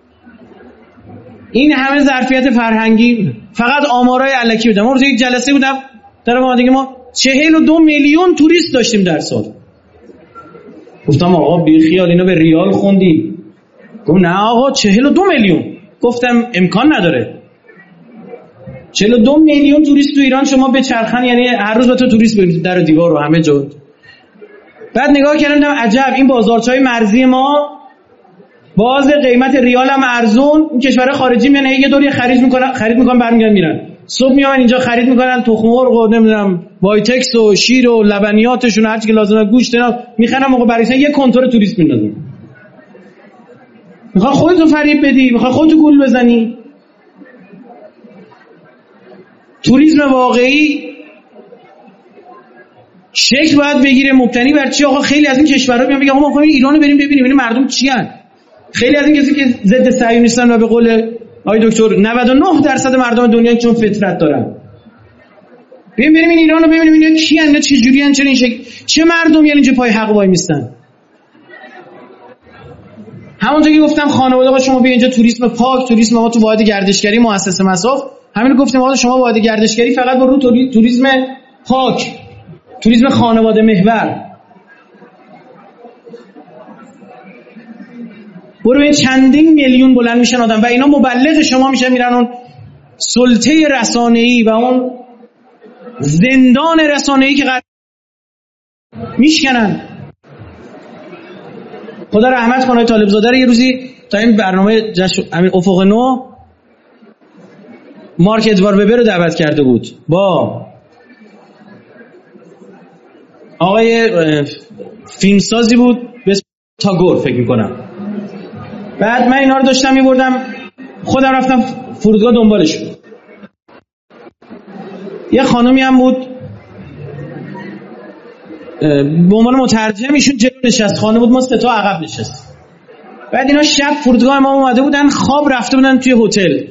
این همه ظرفیت فرهنگی فقط آمارای الکی بودم. ما رو یک جلسه بودم در ما دیگه ما چهل و دو میلیون توریست داشتیم در سال. گفتم آقا بی خیال اینو به ریال خوندی؟ گفت نه آقا چهل و دو میلیون. گفتم امکان نداره. چهل و دو میلیون توریست تو ایران شما به چرخن، یعنی هر روز با تو توریست ببینید در دیوار رو همه جا. بعد نگاه کردم عجب این بازارچه‌های مرزی ما باز قیمت ریال هم ارزون، این کشورهای خارجی میان یه دوری خرید میکنن خرید میکنن برمیگردن میرن. صبح میان اینجا خرید میکنن تخم مرغ و نمیدونم وایتکس و شیر و لبنیاتشون هر چی که لازمه گوشت اینا میخرن، موقع برگشتن یه کنتور توریست میندازن. میخوای خودتو فریب بدی، میخوای خودتو گول بزنی. توریسم واقعی شکل باید بگیره، مبتنی بر چی؟ آقا خیلی از این کشورها میان میگن آقا ما میخوایم ایرانو بریم ببینیم این مردم چی ان. خیلی از این کسی که ضد صهیونیستن و به قول آقای دکتر نود و نه درصد مردم دنیا چون فطرت دارن، بریم بریم این ایرانو ببینیم اینا کی ان، چه جوری ان، چه این شکل، چه مردمی اینجا پای حق وای میستن. همونطور که گفتم خانواده با شما بیا اینجا توریسم پاک، توریسم ما تو واحد گردشگری مؤسسه مصاف، همین گفتم آقا شما واحد گردشگری فقط با رو توریسم پاک، توریسم خانواده محور. برو این چندین میلیون بلند میشن آدم و اینا مبلغ شما میشن، میرن اون سلطه رسانه‌ای و اون زندان رسانه‌ای که قرار میشکنن. خدا رحمت کنه طالب زاده رو یه روزی تا این برنامه جشن همین افق نو مارک ادوار وبر رو دعوت کرده بود با آقای فیلمسازی بود به اسم تاگور فکر میکنم. بعد من اینا رو داشتم میبردم خودم رفتم فرودگاه دنبالش بود. یه خانومی هم بود به عنوان مترجم، ایشون جلو نشست، خانم بود، ما سه تا عقب نشست. بعد اینا شب فرودگاه ما اومده بودن، خواب رفته بودن توی هتل.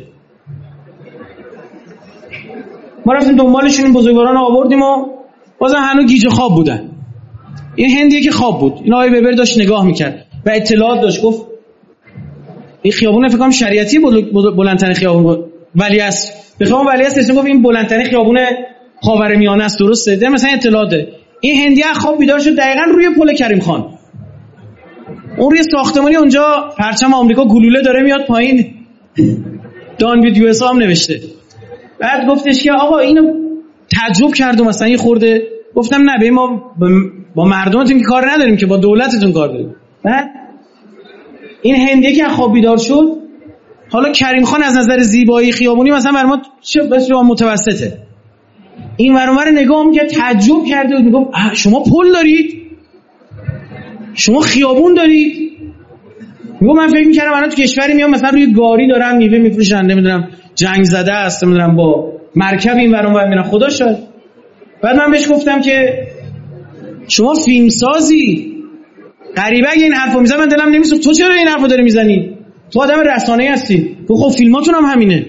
ما رفتیم دنبالشون، این بزرگواران آوردیم و بازم هنوز گیج خواب بودن. این هندیه که خواب بود. این آقای وبر داشت نگاه میکرد و اطلاعات داشت. گفت این خیابون فکر کنم شریعتی بلندترین خیابون ولیعصر، به خیابون ولیعصر اسم گفت این بلندترین خیابون خاورمیانه است، درسته؟ ده مثلا اطلاعاته. این هندیه خواب بیدار شد دقیقاً روی پل کریم خان، اون روی ساختمانی اونجا پرچم آمریکا گلوله داره میاد پایین، دان وید یو اس هم نوشته. بعد گفتش که آقا اینو تعجب کردم مثلا یه خورده. گفتم نه، به ما با مردمتون که کار نداریم که با دولتتون کار داریم. بعد این هندیه که خواب بیدار شد، حالا کریم خان از نظر زیبایی خیابونی مثلا بر ما چه بس متوسطه، این ور اونور نگاه می‌کرد تعجب کرده بود، میگفت شما پل دارید؟ شما خیابون دارید؟ میگم من فکر می‌کردم الان تو کشوری میام مثلا روی گاری دارم میوه میفروشن، نمیدونم جنگ زده است، نمیدونم با مرکب این ور اونور میرن. خدا شاید. بعد من بهش گفتم که شما فیلمسازی، غریبه اگه این حرفو میزنم من دلم نمیسوخت. تو چرا این حرفو داری میزنی؟ تو آدم رسانه‌ای هستی. خب فیلماتون هم همینه.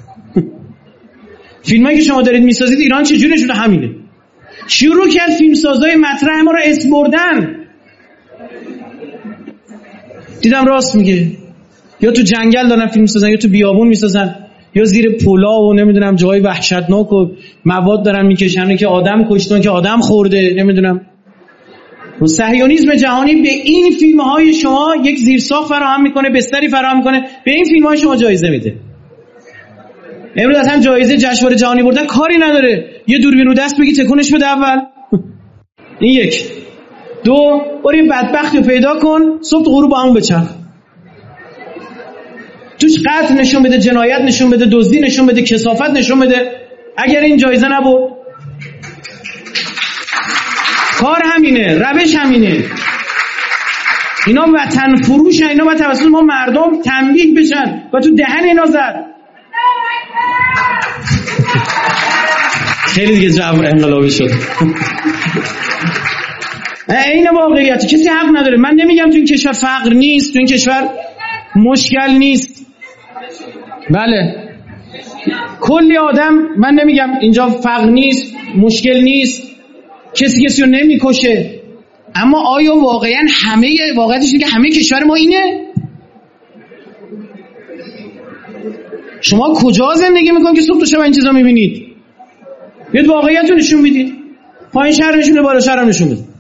فیلمایی که شما دارید میسازید ایران چجوری نشونه همینه. شروع کرد فیلمسازای مطرح ما رو اسم بردن. دیدم راست میگه. یا تو جنگل دارن فیلم میسازن، یا تو بیابون میسازن، یا زیر پلا و نمیدونم جای وحشتناک و مواد دارن میکشن که آدم کشتن، که آدم خورده، نمیدونم. و صهیونیسم جهانی به این فیلم‌های شما یک زیرساخت فراهم میکنه، بستری فراهم میکنه، به این فیلم‌های شما جایزه میده. امروز اصلا جایزه جشنواره جهانی بردن کاری نداره، یه دوربین رو دست بگی تکونش بده اول. این یک. دو، برو یه بدبختی رو پیدا کن، صبح تا غروب با همون بچرخ. توش قتل نشون بده، جنایت نشون بده، دزدی نشون بده، کثافت نشون بده. اگر این جایزه نبود، کار همینه، روش همینه. اینا وطن فروشن، اینا باید توسط ما مردم تنبیه بشن و تو دهن اینا زد. خیلی دیگه جو انقلابی شد. این واقعیت، کسی حق نداره. من نمیگم تو این کشور فقر نیست، تو این کشور مشکل نیست. بله کلی آدم، من نمیگم اینجا فقر نیست، مشکل نیست، کسی کسی رو نمیکشه، اما آیا واقعا همه واقعیتش اینه که همه کشور ما اینه؟ شما کجا زندگی میکنید که صبح تا شب این چیزا میبینید؟ بیاید واقعیت رو نشون بدید. پایین شهر نشون بده، بالا شهر نشون بده.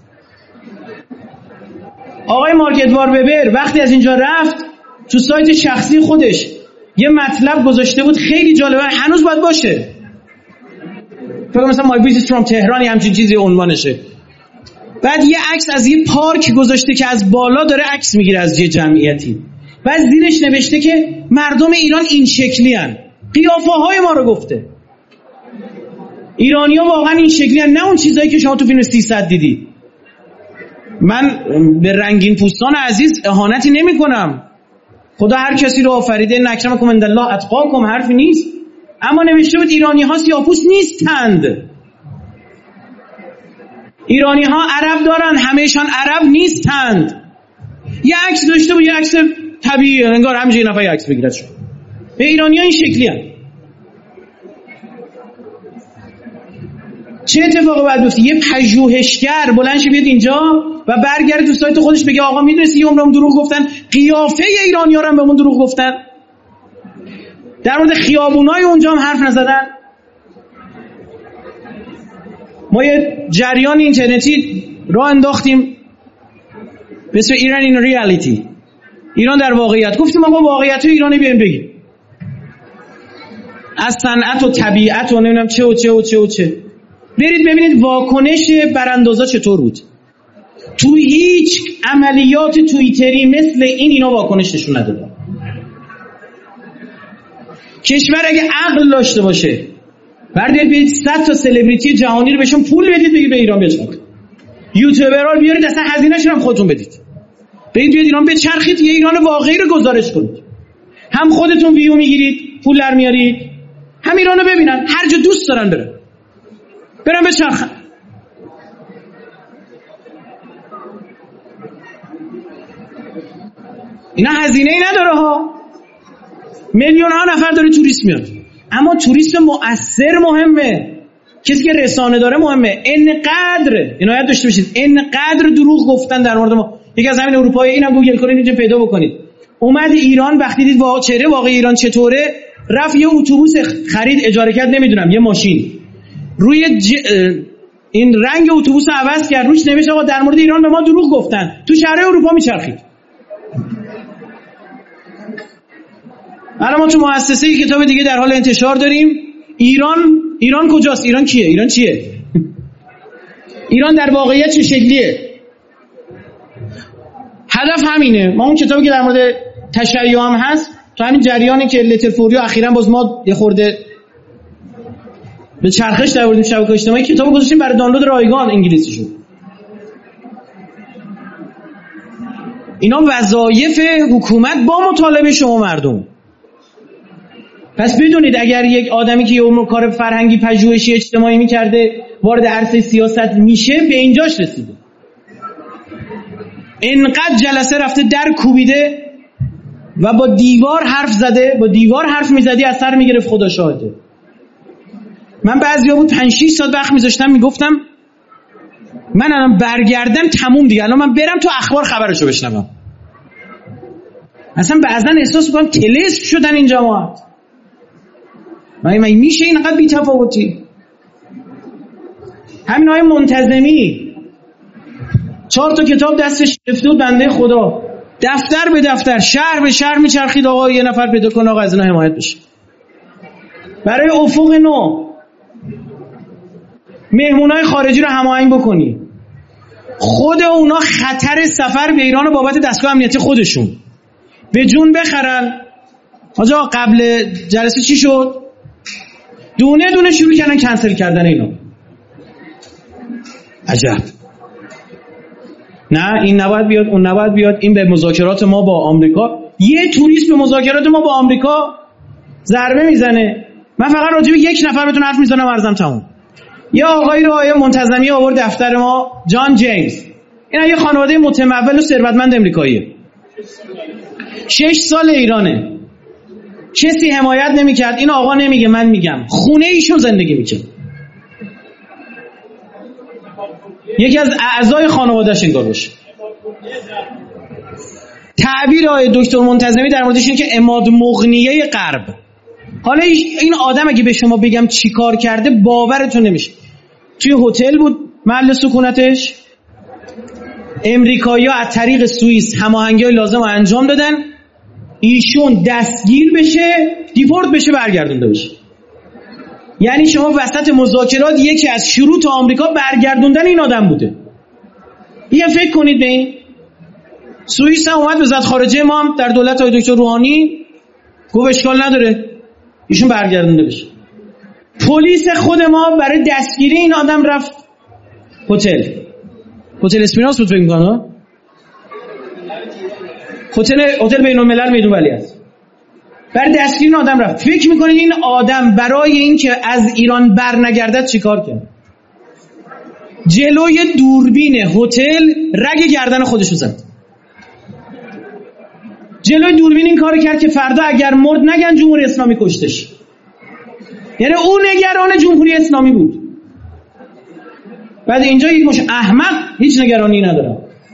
آقای مارک ادوارد وبر وقتی از اینجا رفت تو سایت شخصی خودش یه مطلب گذاشته بود خیلی جالبه، هنوز باید باشه. فکر مثلا my visit from تهران همچین چیزی عنوانشه. بعد یه عکس از یه پارک گذاشته که از بالا داره عکس میگیره از یه جمعیتی. بعد زیرش نوشته که مردم ایران این شکلی هن. قیافه های ما رو گفته. ایرانی ها واقعا این شکلی هن، نه اون چیزایی که شما تو فیلم سیصد دیدید. من به رنگین پوستان عزیز اهانتی نمی کنم. خدا هر کسی رو آفریده، ان اکرمکم عند الله اتقاکم، حرفی نیست. اما نوشته بود ایرانی ها سیاه‌پوست نیستند. ایرانی ها عرب دارن، همهشان عرب نیستند. یه عکس داشته بود، یه عکس طبیعی، انگار همینجوری نفر یه عکس بگیرد شد. به ایرانی ها این شکلی هست. چه اتفاقی باید بیفته؟ یه پژوهشگر بلند شه بیاد اینجا و برگرده تو سایت خودش بگه آقا میدونستی عمرم دروغ گفتن، قیافه ایرانی‌ها رو هم بهمون دروغ گفتن، در مورد خیابونای اونجا هم حرف نزدن. ما یه جریان اینترنتی راه انداختیم به اسم ایران این ریالیتی، ایران در واقعیت. گفتیم آقا واقعیت ایرانی بیایم بگیم، از صنعت و طبیعت و نمیدونم چه و چه و چه و چه. برید ببینید واکنش براندازا چطور بود. تو هیچ عملیات توییتری مثل این اینا واکنش نشون نداده. کشور اگه عقل داشته باشه بردید برید صد تا سلبریتی جهانی رو بهشون پول بدید بگید به ایران بچرخید. یوتیوبرها رو بیارید اصلا هزینه‌شون هم خودتون بدید. برید بیاید ایران بچرخید، یه ایران واقعی رو گزارش کنید. هم خودتون ویو میگیرید، پول در میارید، هم ایرانو ببینن، هر جا دوست دارن برن. برن بچرخن. اینا هزینه‌ای نداره ها. میلیون ها نفر داره توریست میاد. اما توریست مؤثر مهمه. کسی که رسانه داره مهمه. اینقدر عنایت داشته باشید، اینقدر دروغ گفتن در مورد ما. یکی از همین اروپایی، اینم گوگل کنید اینجا پیدا بکنید، اومد ایران، وقتی دید واقعا چهره واقعی ایران چطوره، رفت یه اتوبوس خرید، اجاره کرد، نمیدونم یه ماشین، روی ج... این رنگ اتوبوس عوض کرد، روش نوشت آقا در مورد ایران به ما دروغ گفتن، تو شهرهای اروپا میچرخید. الان ما تو مؤسسه کتاب دیگه در حال انتشار داریم. ایران ایران کجاست؟ ایران کیه؟ ایران چیه؟ ایران در واقعیت چه شکلیه؟ هدف همینه. ما اون کتابی که در مورد تشیع هم هست، تو همین جریانی که لتر فوریو اخیراً باز ما یه خورده به چرخش در آوردیم شبکه‌های اجتماعی، کتابو گذاشتیم برای دانلود رایگان انگلیسیشو. اینا وظایف حکومت با مطالبه شما مردم. پس بدونید اگر یک آدمی که یه عمر کار فرهنگی پژوهشی اجتماعی میکرده وارد عرصه سیاست میشه، به اینجاش رسیده. انقدر جلسه رفته در کوبیده و با دیوار حرف زده، با دیوار حرف میزدی از سر میگرفت، خدا شاهده. من بعضیا بود پنج شش ساعت وقت میذاشتم میگفتم من الان برگردم تموم دیگه، الان من برم تو اخبار خبرشو بشنوم. اصلا بعضا احساس میکنم طلسم شدن این جماعت. من میشه اینقدر بی تفاوتی؟ همین آقای منتظمی چهار تا کتاب دستش گرفته بود، بنده خدا دفتر به دفتر، شهر به شهر میچرخید آقا یه نفر پیدا کن آقا از اینا حمایت بشه. برای افق نو مهمونای خارجی رو هماهنگ بکنی. خود اونا خطر سفر به ایران بابت دستگاه امنیتی خودشون به جون بخرن. آجا قبل جلسه چی شد؟ دونه دونه شروع کردن کنسل کردن اینا. عجب. نه این نباید بیاد، اون نباید بیاد، این به مذاکرات ما با آمریکا، یه توریست به مذاکرات ما با آمریکا ضربه میزنه. من فقط راجع به یک نفر بهتون حرف میزنم، ارزم تموم. یه آقایی رو آیه منتظمی آورد دفتر ما، جان جیمز. این یه خانواده متمول و ثروتمند امریکاییه. شش سال ایرانه. کسی حمایت نمی‌کرد. این آقا نمیگه، من میگم. خونه ایشون زندگی می‌کنه. یکی از اعضای خانواده‌اش انگار باشه. تعبیر آقای دکتر منتظمی در موردش اینه که عماد مغنیه غرب. حالا این آدم اگه به شما بگم چی کار کرده باورتون نمیشه. توی هتل بود محل سکونتش، امریکایی‌ها از طریق سوئیس هماهنگی‌های لازم رو انجام دادن، ایشون دستگیر بشه، دیپورت بشه، برگردونده بشه. یعنی شما وسط مذاکرات یکی از شروط آمریکا برگردوندن این آدم بوده. یه فکر کنید به این. سوئیس هم اومد وزارت خارجه ما هم در دولت های دکتر روحانی گفت اشکال نداره ایشون برگردونده بشه. پلیس خود ما برای دستگیری این آدم رفت هتل هتل اسپیناس بود فکر می‌کنم، هتل هتل بین‌الملل میدون ولیعصر، برای دستگیری این آدم رفت. فکر میکنید این آدم برای این که از ایران بر نگردد چیکار کرد؟ جلوی دوربین هتل رگ گردن خودشو زد. جلوی دوربین این کار کرد که فردا اگر مرد نگن جمهوری اسلامی کشتش. یعنی اون نگران جمهوری اسلامی بود. بعد اینجا یک مش احمق هیچ نگرانی نداره،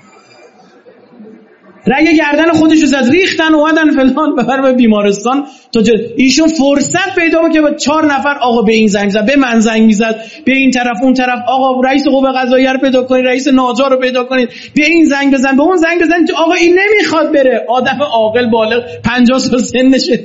رگ گردن خودشو زد، ریختن اومدن فلان ببر به بیمارستان. تا جل... ایشون فرصت پیدا بود که با چهار نفر آقا به این زنگ زد، به من زنگ میزد، به این طرف اون طرف، آقا رئیس قوه قضاییه رو پیدا کنید، رئیس ناجا رو پیدا کنید، به این زنگ بزن، به اون زنگ بزن، آقا این نمیخواد بره. آدم عاقل بالغ پنجاه سال سنشه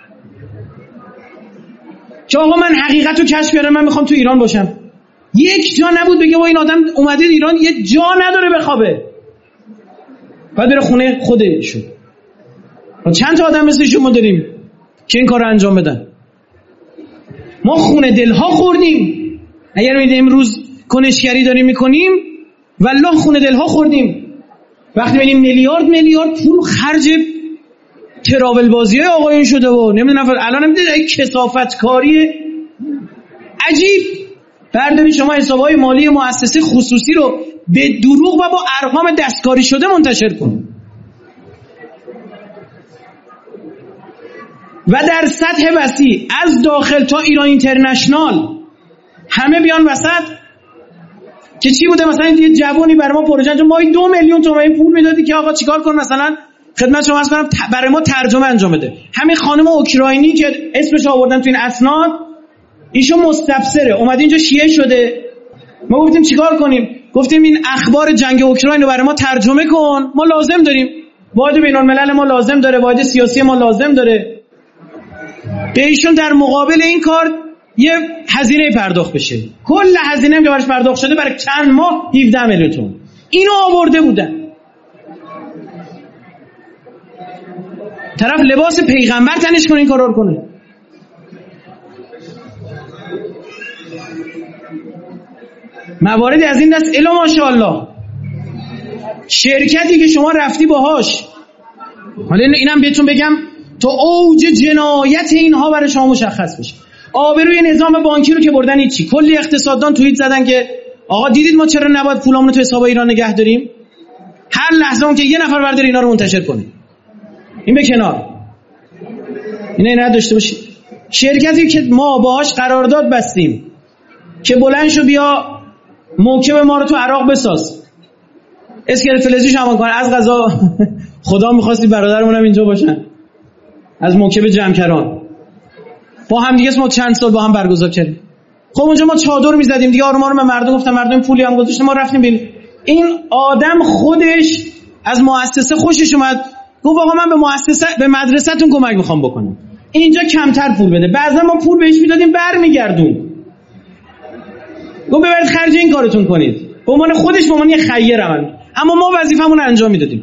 که آقا من حقیقتو کشف کردم، من میخوام تو ایران باشم. یک جا نبود بگه با این آدم اومده ایران یه جا نداره بخوابه، باید بره خونه خودشون. چند تا آدم مثل شما داریم که این کار رو انجام بدن. ما خونه دلها خوردیم. اگر میدیم امروز کنشگری داریم میکنیم والله خونه دلها خوردیم. وقتی میدیم میلیارد میلیارد پول خرج تراول بازی های آقایون شده و نمیدونم الان نمیدونم کثافت کاری عجیب. بردارید شما حسابهای مالی مؤسسه خصوصی رو به دروغ و با ارقام دستکاری شده منتشر کنید و در سطح وسیع از داخل تا ایران اینترنشنال همه بیان وسط که چی بوده؟ مثلا یه جوونی برای ما پروژه انجام، ما دو میلیون تومان پول میدادی که آقا چیکار کن، مثلا خدمت شما عرض کنم برای ما ترجمه انجام بده. همین خانم اوکراینی که اسمش آوردن تو این اسناد، ایشون مستبصره، اومد اینجا شیعه شده. ما گفتیم چیکار کنیم؟ گفتیم این اخبار جنگ اوکراین رو برای ما ترجمه کن، ما لازم داریم، واحد بین الملل ما لازم داره، واحد سیاسی ما لازم داره. به ایشون در مقابل این کار یه هزینه پرداخت بشه. کل هزینه که براش پرداخت شده برای چند ماه هفده میلیون تومان. اینو آورده بودن. طرف لباس پیغمبر تنش کنه این کارا رو کنه. مواردی از این دست الا ماشاءالله. شرکتی که شما رفتی باهاش، حالا اینم بهتون بگم تا اوج جنایت اینها برای شما مشخص بشه. آبروی نظام بانکی رو که بردن هیچی. کلی اقتصاددان توییت زدن که آقا دیدید ما چرا نباید پولامون رو تو حساب ایران نگه داریم؟ هر لحظه اون که یه نفر برداره اینا رو منتشر کنه. این به کنار. اینا اینا داشته باشید. شرکتی که ما باهاش قرارداد بستیم که بلند شو بیا موکب ما رو تو عراق بساز، اسکلت فلزیش هم کنه، از قضا خدا می‌خواستی برادرمون هم اینجا باشن، از موکب جمکران با هم دیگه ما چند سال با هم برگزار کردیم. خب اونجا ما چادر می‌زدیم دیگه، آروم آروم به مردم گفتم، مردم پولی هم گذاشتن، ما رفتیم ببین. این آدم خودش از مؤسسه خوشش اومد، گفت آقا من به مؤسسه به مدرسه‌تون کمک می‌خوام بکنم، اینجا کمتر پول بده. بعضا ما پول بهش میدادیم برمیگردون، گفت ببرید خرج این کارتون کنید. به عنوان خودش به عنوان یه خیر عمل، اما ما وظیفمون رو انجام میدادیم.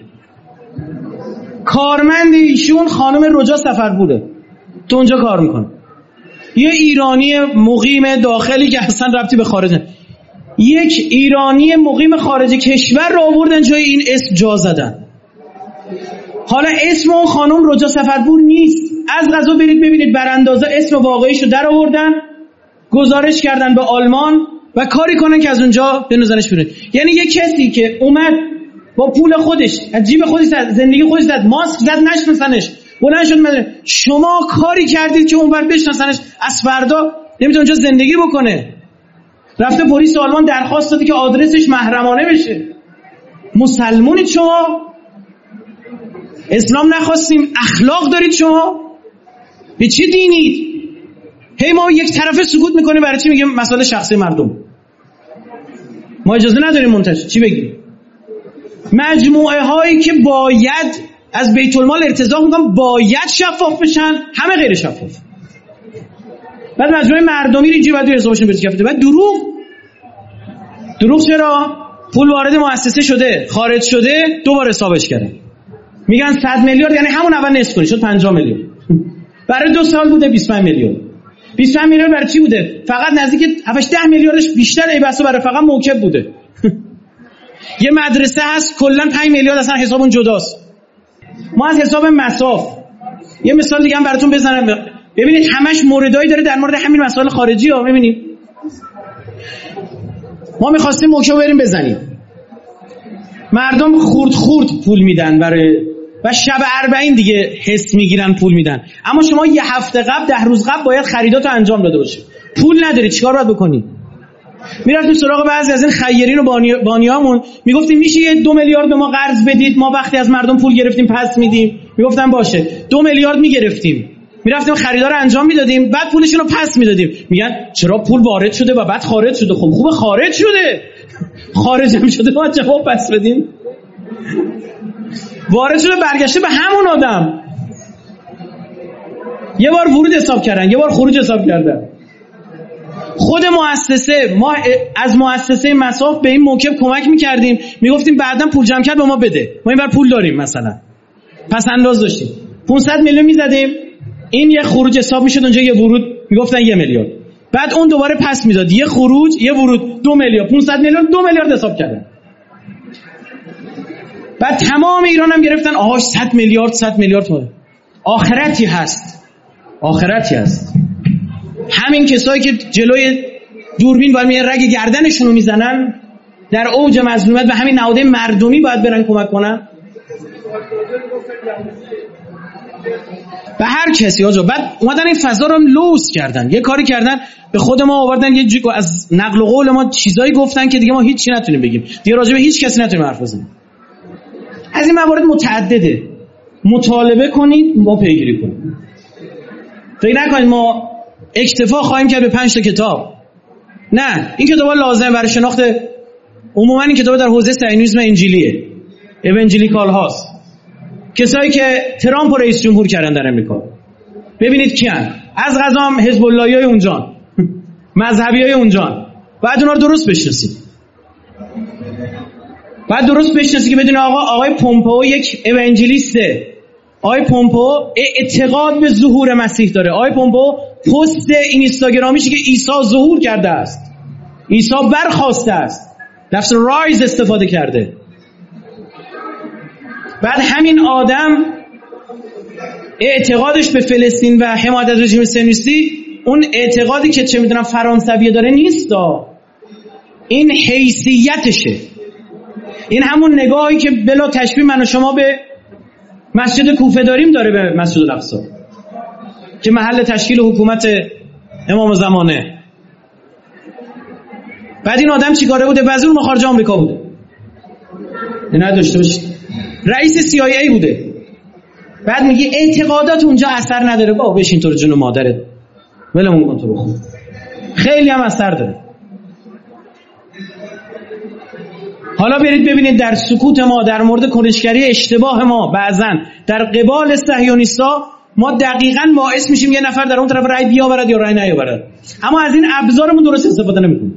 کارمند ایشون خانم رجا سفرپوره، تو اونجا کار میکنه، یه ایرانی مقیم داخلی که اصلا ربطی به خارج نداره. یک ایرانی مقیم خارج کشور رو آوردن جای این اسم جا زدن. حالا اسم اون خانم رجا سفرپور نیست، از قضا برید ببینید براندازا اسم واقعیشو در آوردن، گزارش کردن به آلمان و کاری کنن که از اونجا بنوزنش بیرون. یعنی یه کسی که اومد با پول خودش از جیب خودش زد، زندگی خودش زد، ماسک زد نشناسنش، بلند شد مدرسه. شما کاری کردید که اونور بشناسنش، از فردا نمیتونه اونجا زندگی بکنه. رفته پلیس آلمان درخواست داده که آدرسش محرمانه بشه. مسلمونید شما؟ اسلام نخواستیم، اخلاق دارید شما؟ به چی دینید؟ هی ما یک طرفه سکوت میکنیم، برای چی میگیم مسائل شخصی مردم؟ ما اجازه نداریم منتشر چی بگیم؟ مجموعه هایی که باید از بیت المال ارتزاق میکنن باید شفاف بشن، همه غیر شفاف. بعد مجموعه مردمی رو اینجوری باید حسابشون برسه کفته. بعد دروغ دروغ چرا؟ پول وارد مؤسسه شده، خارج شده، دوباره حسابش کردن. میگن صد میلیارد، یعنی همون اول نصف کنی شد پنجاه میلیون. برای دو سال بوده بیست و پنج میلیون. بیست و پنج میلیون برای چی بوده؟ فقط نزدیک هفت ده میلیاردش بیشتر ای بسا برای فقط موکب بوده. یه مدرسه هست کلا پنج میلیارد اصلا حسابون جداست. ما از حساب مصاف یه مثال دیگه هم براتون بزنم ببینید، همش موردایی داره در مورد همین مسائل خارجی ها. ببینید ما می‌خواستیم موکب بریم بزنیم، مردم خورد خورد پول میدن برای و شب اربعین دیگه حس میگیرن پول میدن. اما شما یه هفته قبل ده روز قبل باید خریداتو انجام داده باشی، پول نداری چیکار باید بکنی؟ میرفتیم سراغ بعضی از این خیرین و بانی... بانیامون، میگفتیم میشه یه دو میلیارد به ما قرض بدید، ما وقتی از مردم پول گرفتیم پس میدیم. میگفتن باشه، دو میلیارد میگرفتیم، میرفتیم خریدا رو انجام میدادیم، بعد پولشون رو پس میدادیم. میگن چرا پول وارد شده و بعد خارج شده؟ خب خوبه خارج شده، خارج هم شده ما جواب پس بدیم. وارد شده برگشته به همون آدم. یه بار ورود حساب کردن، یه بار خروج حساب کردن. خود مؤسسه، ما از مؤسسه مصاف به این موکب کمک میکردیم، میگفتیم بعداً پول جمع کرد به ما بده، ما اینور پول داریم، مثلا پس انداز داشتیم پانصد میلیون میزدیم، این یه خروج حساب میشد، اونجا یه ورود میگفتن یه میلیارد، بعد اون دوباره پس میداد، یه خروج یه ورود، دو میلیارد، پانصد میلیون، دو میلیارد حساب کردن. بعد تمام ایران هم گرفتن آهاش صد میلیارد صد میلیارد تومان. آخرتی هست، آخرتی هست. همین کسایی که جلوی دوربین باید میان رگ گردنشون رو میزنن در اوج مظلومیت و همین نهادهای مردمی باید برن کمک کنن. به هر کسی آجا. بعد اومدن این فضا رو لوس کردن، یه کاری کردن به خود ما آوردن، یه جو از نقل و قول ما چیزایی گفتن که دیگه ما هیچ چی نتونیم بگیم، دیگه راجع به هیچ کسی نتونیم حرف بزنیم. از این موارد متعدده، مطالبه کنید، ما پیگیری کنیم. فکر نکنید ما اکتفا خواهیم کرد به پنج تا کتاب. نه، این کتابا لازمه برای شناخت. عموما این کتابا در حوزه صهیونیسم انجیلیه، اونجلیکال هاست، کسایی که ترامپ رو رئیس جمهور کردن در امریکا. ببینید کیان، از قضا هم حزب اللهیای اونجان، مذهبیای اونجان. بعد اونا رو درست بشناسید. بعد درست بشناسید که بدون آقا آقای پومپئو یک اونجلیسته. آقای پومپئو اعتقاد به ظهور مسیح داره. آقای پومپئو پست اینستاگرامیشه که عیسی ظهور کرده است، عیسی برخاسته است، لفظ رایز استفاده کرده. بعد همین آدم اعتقادش به فلسطین و حمایت از رژیم صهیونیستی اون اعتقادی که چه میدونم فرانسویه داره نیست، این حیثیتشه. این همون نگاهی که بلا تشبیه من و شما به مسجد کوفه داریم داره به مسجد الاقصی که محل تشکیل حکومت امام زمانه. بعد این آدم چیکاره بوده؟ وزیر امور خارجه آمریکا بوده. این نداشته باشید. رئیس سی آی ای بوده. بعد میگه اعتقادات اونجا اثر نداره. بابا بشین تو رو جون مادرت، ولمون کن تو بخون. خیلی هم اثر داره. حالا برید ببینید در سکوت ما در مورد کنشگری اشتباه ما بعضن در قبال صهیونیستا ما دقیقاً باعث میشیم یه نفر در اون طرف رأی بیاورد یا رأی نیاورد، اما از این ابزارمون درست استفاده نمیکنیم.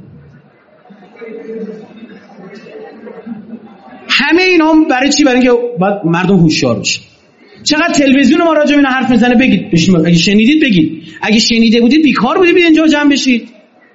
همه اینا هم برای چی؟ برای اینکه باید مردم هوشیار بشن. چقدر تلویزیون ما راجع به اینا حرف میزنه، بگید بشین، اگه شنیدید بگید، اگه شنیده بودید بیکار بودید اینجا جمع بشید.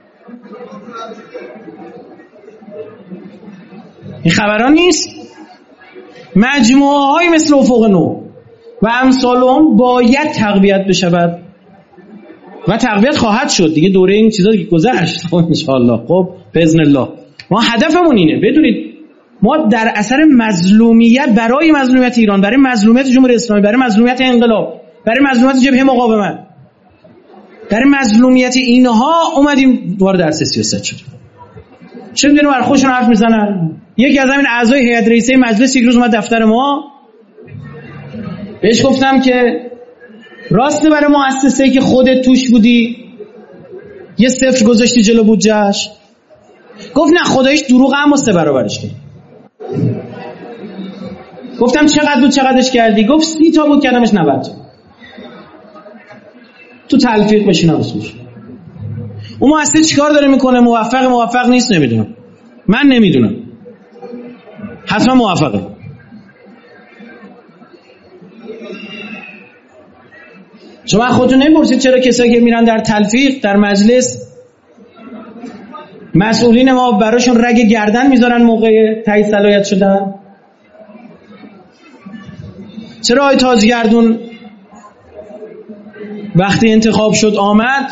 این خبران نیست. مجموعه های مثل افق نو و امثال هم باید تقویت بشود و تقویت خواهد شد دیگه. دوره این چیزا که گذشت ان شاء الله. خب باذن الله ما هدفمون اینه. بدونید ما در اثر مظلومیت، برای مظلومیت ایران، برای مظلومیت جمهوری اسلامی، برای مظلومیت انقلاب، برای مظلومیت جبهه مقاومت، برای مظلومیت اینها اومدیم وارد عرصه سیاست شدیم. چه میدونم بر خودشون حرف میزنن. یکی از همین اعضای هیئت رئیسه مجلس یک روز اومد دفتر ما، بهش گفتم که راسته برای مؤسسه‌ای که خودت توش بودی یه صفر گذاشتی جلو بودجه‌اش؟ گفت نه خداییش دروغه، اما سه برابرش کرد. گفتم چقدر بود چقدرش کردی؟ گفت سی تا بود کردمش نود. تو تلفیق بشین اسمش. اون مؤسسه چیکار داره میکنه؟ موفق موفق نیست؟ نمیدونم، من نمیدونم، حتما موفقه. شما خودتون نمی‌پرسید چرا کسایی که میرن در تلفیق در مجلس مسئولین ما براشون رگ گردن میذارن موقع تایید صلاحیت شدن؟ چرا آقای تاجگردون وقتی انتخاب شد آمد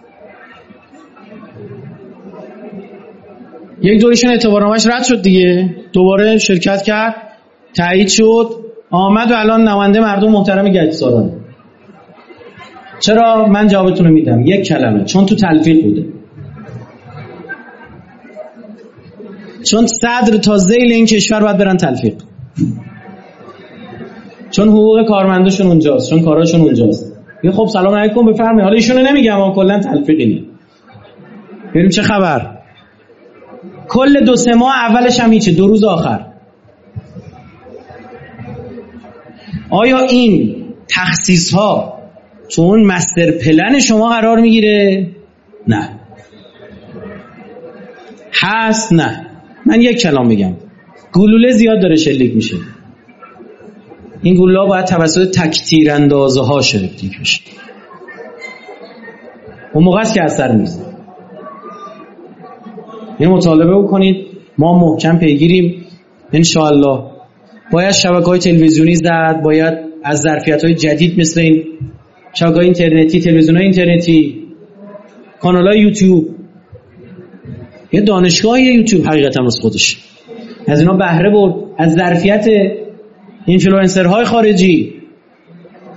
یک دوریشون اعتبارنامه‌اش رد شد دیگه، دوباره شرکت کرد، تایید شد، آمد و الان نماینده مردم محترم گچساران. چرا؟ من جوابتون رو میدم، یک کلمه، چون تو تلفیق بوده. چون صدر تا ذیل این کشور باید برن تلفیق، چون حقوق کارمنداشون اونجاست، چون کاراشون اونجاست. یه خب سلام علیکم بفرمایید. حالا ایشونو نمیگم، اما کلا تلفیقینه. بریم چه خبر. کل دو سه ماه اولش هم هیچه، دو روز آخر. آیا این تخصیص ها تو اون مستر پلن شما قرار میگیره؟ نه. هست؟ نه. من یک کلام میگم، گلوله زیاد داره شلیک میشه. این گلوله ها باید توسط تک تیر اندازه ها شلیک بشه. اون موقع است که اثر میزنه. این مطالبه بکنید، ما محکم پیگیریم انشاءالله. باید شبکه‌های تلویزیونی زد، باید از ظرفیت‌های جدید مثل این شبکه‌های اینترنتی، تلویزیون‌های اینترنتی، کانال‌های یوتیوب، یه دانشگاه یوتیوب حقیقتا از خودش از اینا بهره برد، از ظرفیت اینفلوئنسرهای خارجی.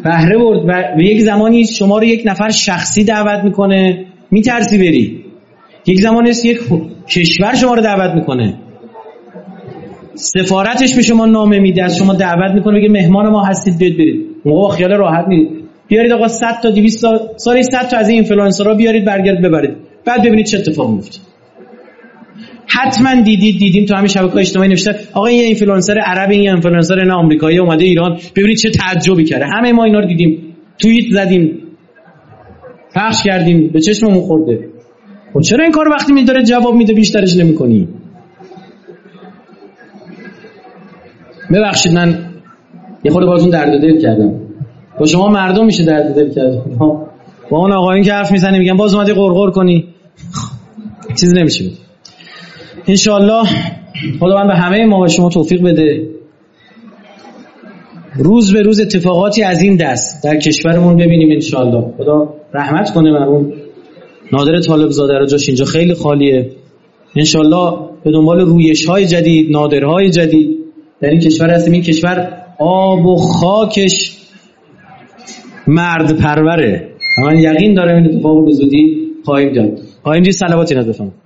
بهره برد و به یک زمانی شما رو یک نفر شخصی دعوت میکنه میترسی بری، یک زمانی است یک کشور شما رو دعوت میکنه، سفارتش به شما نامه میده، از شما دعوت میکنه بگه مهمان ما هستید بیاید برید. موقع خیال راحت میرید، بیارید آقا صد تا دویست تا سال صد تا از این اینفلوئنسرها بیارید برگرد ببرید، بعد ببینید چه اتفاقی میفته. حتما دیدید دیدیم تو همین شبکه‌های اجتماعی نوشته آقا این اینفلوئنسر عرب، این اینفلوئنسر نه آمریکایی اومده ایران، ببینید چه تعجبی کرده. همه ما اینا رو دیدیم، توییت زدیم، پخش کردیم، به چشممون خورده. خب چرا این کار وقتی میداره جواب میده بیشترش نمی‌کنی؟ ببخشید من یه خورده باهاتون درد دل کردم. با شما مردم میشه درد دل کرد. با اون آقایون که حرف میزنه میگن باز اومدی قرقر کنی، چیزی نمیشه. ان شاء الله خداوند به همه ما و شما توفیق بده. روز به روز اتفاقاتی از این دست در کشورمون ببینیم ان شاء الله. خدا رحمت کنه مرحوم نادر طالب زاده رو، جاش اینجا خیلی خالیه. ان شاء الله به دنبال رویش‌های جدید، نادرهای جدید در این کشور هستیم. این کشور آب و خاکش مرد پروره. من یقین دارم این اتفاق رو به زودی خواهیم دید. خواهیم دید. صلواتی نذارم.